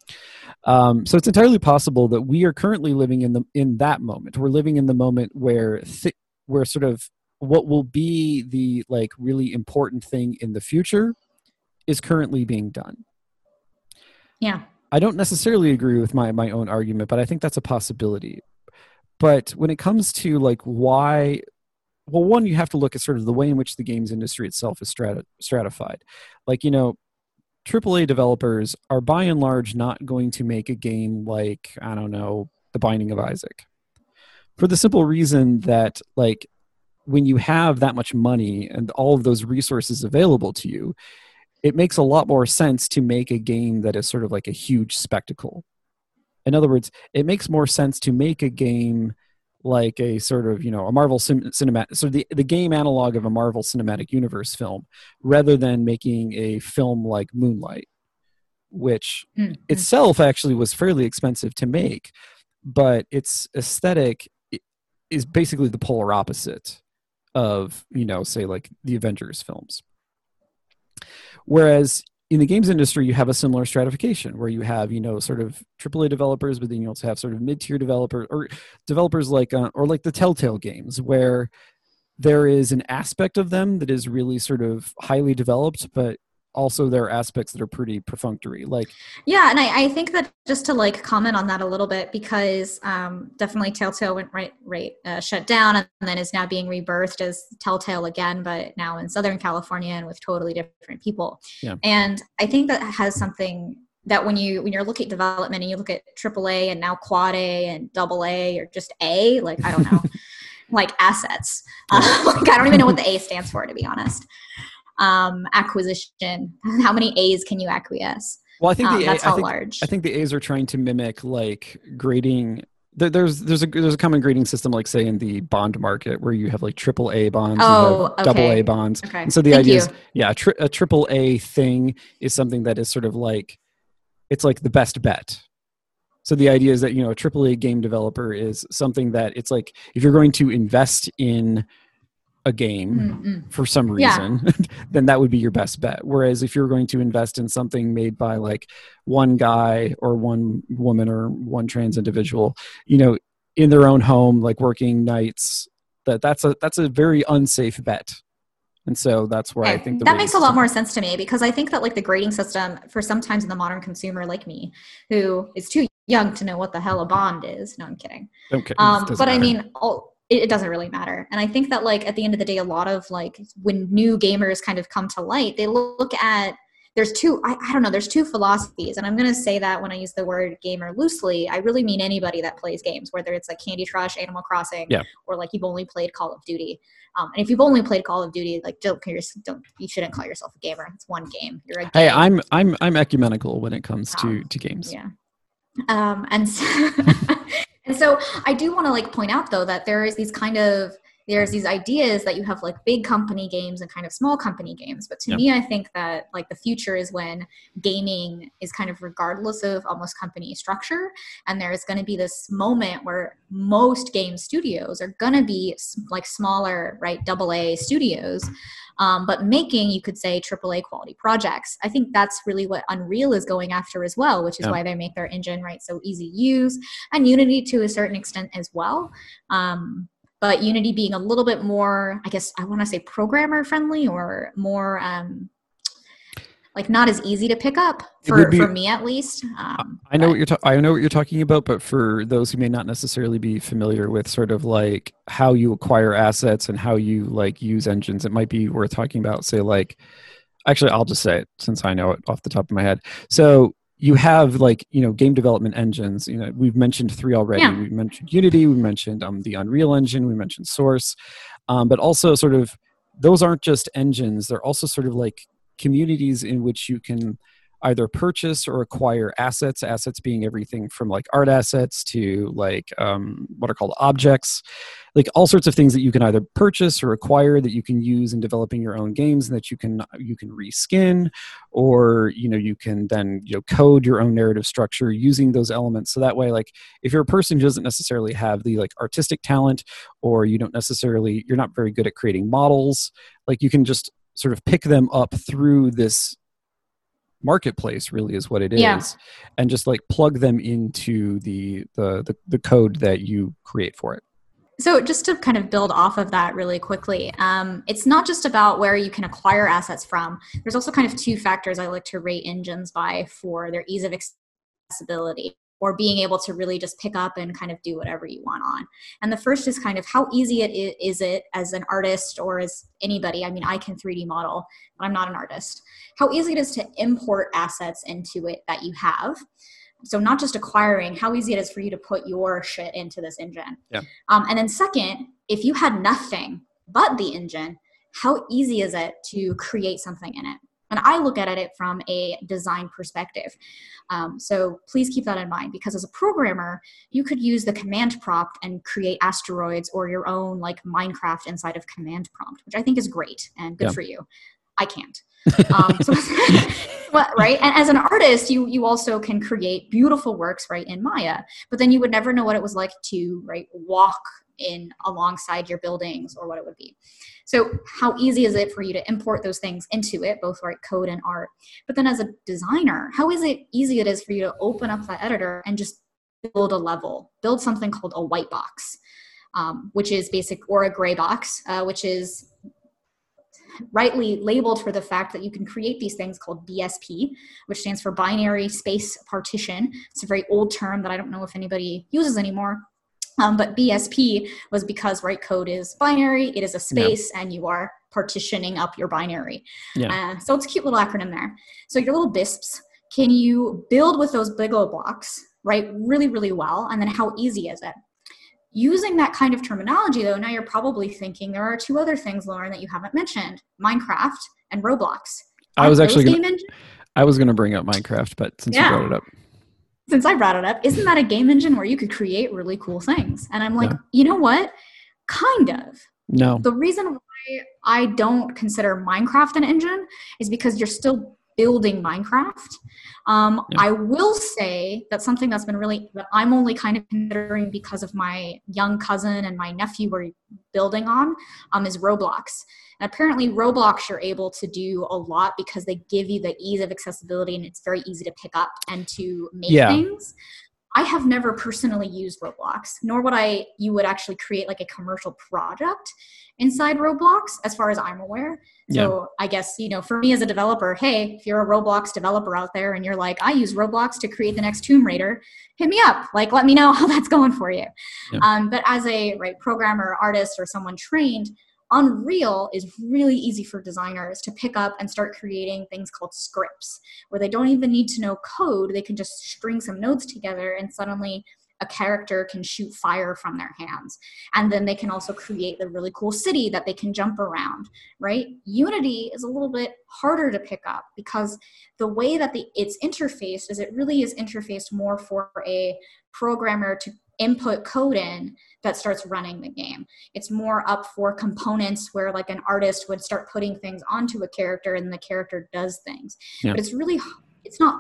So it's entirely possible that we are currently living in that moment. We're living in the moment where sort of what will be the like really important thing in the future is currently being done. Yeah. I don't necessarily agree with my own argument, but I think that's a possibility. But when it comes to like why, well, one, you have to look at sort of the way in which the games industry itself is stratified. Like, you know, AAA developers are by and large not going to make a game like, I don't know, The Binding of Isaac. For the simple reason that, like, when you have that much money and all of those resources available to you, it makes a lot more sense to make a game that is sort of like a huge spectacle. In other words, it makes more sense to make a game like a sort of, you know, a Marvel cinematic, so the game analog of a Marvel Cinematic Universe film, rather than making a film like Moonlight, which itself actually was fairly expensive to make, but its aesthetic is basically the polar opposite of, you know, say like the Avengers films. Whereas in the games industry, you have a similar stratification where you have, you know, sort of AAA developers, but then you also have sort of mid-tier developers or developers like the Telltale games, where there is an aspect of them that is really sort of highly developed, but also there are aspects that are pretty perfunctory. Like, yeah, and I think that just to like comment on that a little bit, because definitely Telltale went shut down and then is now being rebirthed as Telltale again, but now in Southern California and with totally different people. Yeah. And I think that has something that when you're looking at development and you look at AAA and now quad A and double A or just A, like, I don't know, like assets. Like, I don't even know what the A stands for, to be honest. Acquisition. How many A's can you acquiesce? Well, I think large. I think the A's are trying to mimic like grading. There's a common grading system, like say in the bond market, where you have like AAA bonds, double A bonds. Okay. And so the idea is, yeah, a AAA thing is something that is sort of like, it's like the best bet. So the idea is that, you know, a AAA game developer is something that it's like, if you're going to invest in a game for some reason, then that would be your best bet. Whereas if you're going to invest in something made by like one guy or one woman or one trans individual, you know, in their own home, like working nights, that's a very unsafe bet. And so that's where I think that makes a lot more sense to me, because I think that like the grading system for sometimes in the modern consumer like me, who is too young to know what the hell a bond is. No, I'm kidding. Okay. But I mean, it doesn't really matter. And I think that like at the end of the day, a lot of like when new gamers kind of come to light, they look at, there's two philosophies. And I'm going to say that when I use the word gamer loosely, I really mean anybody that plays games, whether it's like Candy Crush, Animal Crossing, or like you've only played Call of Duty. And if you've only played Call of Duty, like you shouldn't call yourself a gamer. It's one game. You're a game. Hey, I'm ecumenical when it comes to games. Yeah. And so I do want to like point out though that there's these ideas that you have like big company games and kind of small company games. But to me, I think that like the future is when gaming is kind of regardless of almost company structure. And there's going to be this moment where most game studios are going to be like smaller, right, AA studios, but making, you could say, AAA quality projects. I think that's really what Unreal is going after as well, which is why they make their engine, right, so easy to use, and Unity to a certain extent as well. But Unity being a little bit more, I guess I want to say programmer friendly, or more like not as easy to pick up for me at least. I know what you're talking about, but for those who may not necessarily be familiar with sort of like how you acquire assets and how you like use engines, it might be worth talking about, say, like Actually, I'll just say it since I know it off the top of my head. So you have like, game development engines. We've mentioned 3 already. Yeah. We mentioned Unity, we mentioned the Unreal Engine, we mentioned Source, but also sort of those aren't just engines. They're also sort of like communities in which you can either purchase or acquire assets being everything from like art assets to like what are called objects, like all sorts of things that you can either purchase or acquire that you can use in developing your own games, and that you can reskin, or you can then code your own narrative structure using those elements. So that way, like if you're a person who doesn't necessarily have the like artistic talent, or you're not very good at creating models, like you can just sort of pick them up through this marketplace, really is what it is, Yeah. and just like plug them into the code that you create for it. So just to kind of build off of that really quickly, it's not just about where you can acquire assets from. There's also kind of 2 factors I like to rate engines by for their ease of accessibility, or being able to really just pick up and kind of do whatever you want on. And the first is kind of how easy is it as an artist, or as anybody. I mean, I can 3D model, but I'm not an artist. How easy it is to import assets into it that you have. So not just acquiring, how easy it is for you to put your shit into this engine. Yeah. And then second, if you had nothing but the engine, how easy is it to create something in it? And I look at it from a design perspective. So please keep that in mind, because as a programmer, you could use the command prompt and create asteroids or your own like Minecraft inside of command prompt, which I think is great and good for you. I can't. Right? And as an artist, you also can create beautiful works, right, in Maya, but then you would never know what it was like to, right, walk in alongside your buildings, or what it would be. So how easy is it for you to import those things into it, both right code and art? But then as a designer, how easy it is for you to open up that editor and just build a level, build something called a white box, which is basic, or a gray box, which is rightly labeled for the fact that you can create these things called BSP, which stands for binary space partition. It's a very old term that I don't know if anybody uses anymore. But BSP was because code is binary, it is a space, and you are partitioning up your binary. So it's a cute little acronym there. So your little BISPs, can you build with those big old blocks, right, really, really well? And then how easy is it? Using that kind of terminology, though, now you're probably thinking there are 2 other things, Lauren, that you haven't mentioned: Minecraft and Roblox. I was going to bring up Minecraft, but since you brought it up. Since I brought it up, isn't that a game engine where you could create really cool things? And I'm like, you know what? Kind of. No. The reason why I don't consider Minecraft an engine is because you're still building Minecraft. I will say that something that I'm only kind of considering because of my young cousin and my nephew were building on, is Roblox. And apparently Roblox, you're able to do a lot because they give you the ease of accessibility, and it's very easy to pick up and to make things. I have never personally used Roblox, nor would you would actually create like a commercial project inside Roblox, as far as I'm aware. So I guess, for me as a developer, hey, if you're a Roblox developer out there and you're like, I use Roblox to create the next Tomb Raider, hit me up. Like, let me know how that's going for you. But as a programmer, artist, or someone trained, Unreal is really easy for designers to pick up and start creating things called scripts, where they don't even need to know code. They can just string some nodes together, and suddenly a character can shoot fire from their hands. And then they can also create the really cool city that they can jump around, right? Unity is a little bit harder to pick up because the way that it's interfaced is it really is interfaced more for a programmer to input code in that starts running the game. It's more up for components where like an artist would start putting things onto a character and the character does things. But it's not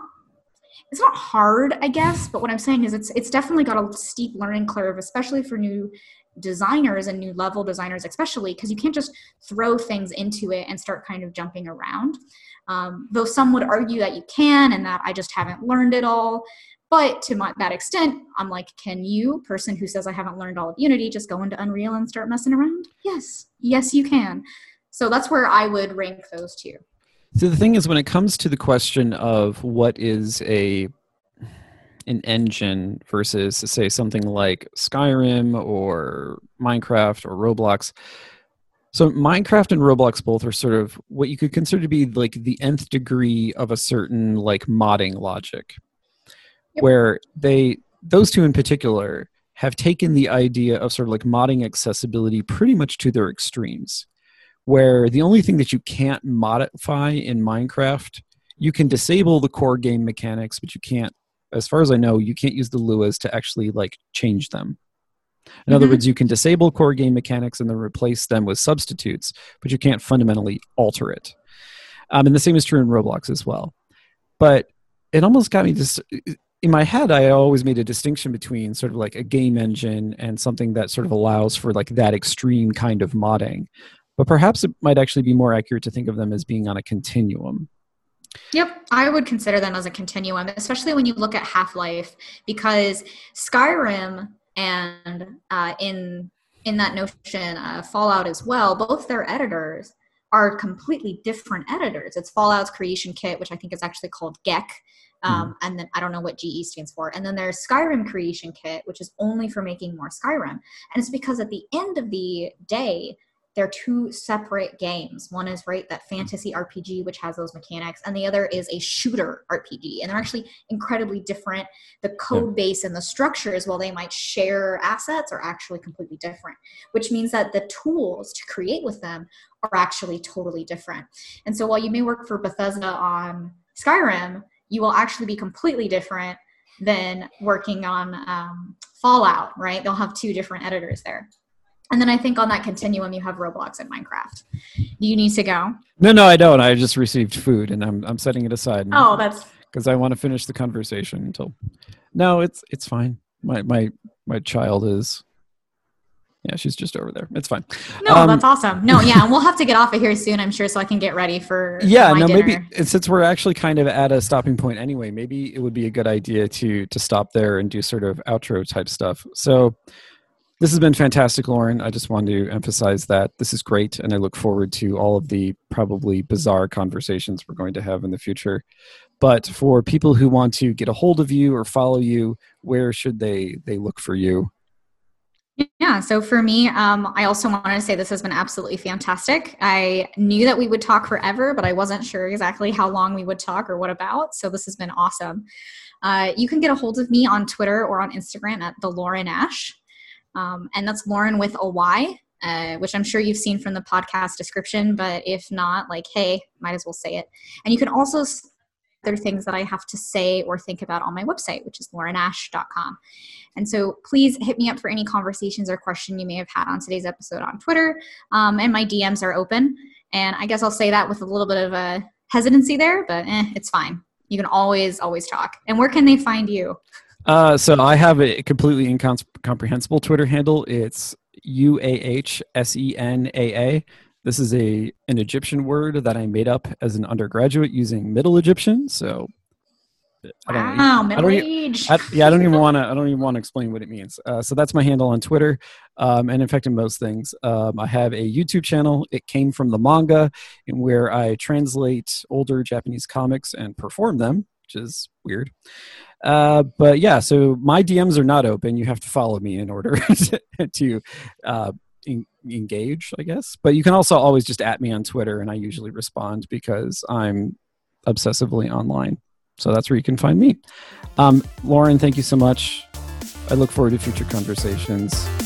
hard, I guess, but what I'm saying is it's definitely got a steep learning curve, especially for new designers and new level designers, especially because you can't just throw things into it and start kind of jumping around. Though some would argue that you can, and that I just haven't learned it all. But to that extent, I'm like, can you, person who says I haven't learned all of Unity, just go into Unreal and start messing around? Yes, you can. So that's where I would rank those 2. So the thing is, when it comes to the question of what is an engine versus, say, something like Skyrim or Minecraft or Roblox, So Minecraft and Roblox both are sort of what you could consider to be like the nth degree of a certain like modding logic, where those two in particular have taken the idea of sort of like modding accessibility pretty much to their extremes, where the only thing that you can't modify in Minecraft, you can disable the core game mechanics, but you can't, as far as I know, you can't use the Luas to actually like change them. In other words, you can disable core game mechanics and then replace them with substitutes, but you can't fundamentally alter it. And the same is true in Roblox as well. But it almost got me just, in my head, I always made a distinction between sort of like a game engine and something that sort of allows for like that extreme kind of modding. But perhaps it might actually be more accurate to think of them as being on a continuum. Yep, I would consider them as a continuum, especially when you look at Half-Life, because Skyrim and in that notion, Fallout as well, both their editors are completely different editors. It's Fallout's Creation Kit, which I think is actually called GECK, and then I don't know what GE stands for. And then there's Skyrim Creation Kit, which is only for making more Skyrim. And it's because at the end of the day, they're two separate games. One is, right, that fantasy RPG, which has those mechanics, and the other is a shooter RPG. And they're actually incredibly different. The code base and the structures, while they might share assets, are actually completely different, which means that the tools to create with them are actually totally different. And so while you may work for Bethesda on Skyrim, you will actually be completely different than working on Fallout, right? They'll have two different editors there. And then I think on that continuum, you have Roblox and Minecraft. Do you need to go? No, I don't. I just received food, and I'm setting it aside. Oh, that's because I want to finish the conversation until. No, it's fine. My child is. Yeah, she's just over there. It's fine. No, that's awesome. No, yeah, and we'll have to get off of here soon, I'm sure, so I can get ready for my dinner. Maybe since we're actually kind of at a stopping point anyway, maybe it would be a good idea to stop there and do sort of outro type stuff. So. This has been fantastic, Lauren. I just wanted to emphasize that this is great, and I look forward to all of the probably bizarre conversations we're going to have in the future. But for people who want to get a hold of you or follow you, where should they look for you? Yeah, so for me, I also wanted to say this has been absolutely fantastic. I knew that we would talk forever, but I wasn't sure exactly how long we would talk or what about, so this has been awesome. You can get a hold of me on Twitter or on Instagram at the Lauren Ash. And that's Lauren with a Y, which I'm sure you've seen from the podcast description, but if not, like, hey, might as well say it. And you can also see other things that I have to say or think about on my website, which is laurenash.com. And so please hit me up for any conversations or question you may have had on today's episode on Twitter. And my DMs are open. And I guess I'll say that with a little bit of a hesitancy there, but it's fine. You can always talk. And where can they find you? So I have a completely incomprehensible Twitter handle. It's UAHSENAA. This is an Egyptian word that I made up as an undergraduate using Middle Egyptian. So Middle Age. I don't even want to explain what it means. So that's my handle on Twitter. And in fact, in most things, I have a YouTube channel. It came from the manga, in where I translate older Japanese comics and perform them, which is weird. But yeah, so my DMs are not open. You have to follow me in order to engage, I guess. But you can also always just @ me on Twitter, and I usually respond because I'm obsessively online. So that's where you can find me. Lauren, thank you so much. I look forward to future conversations.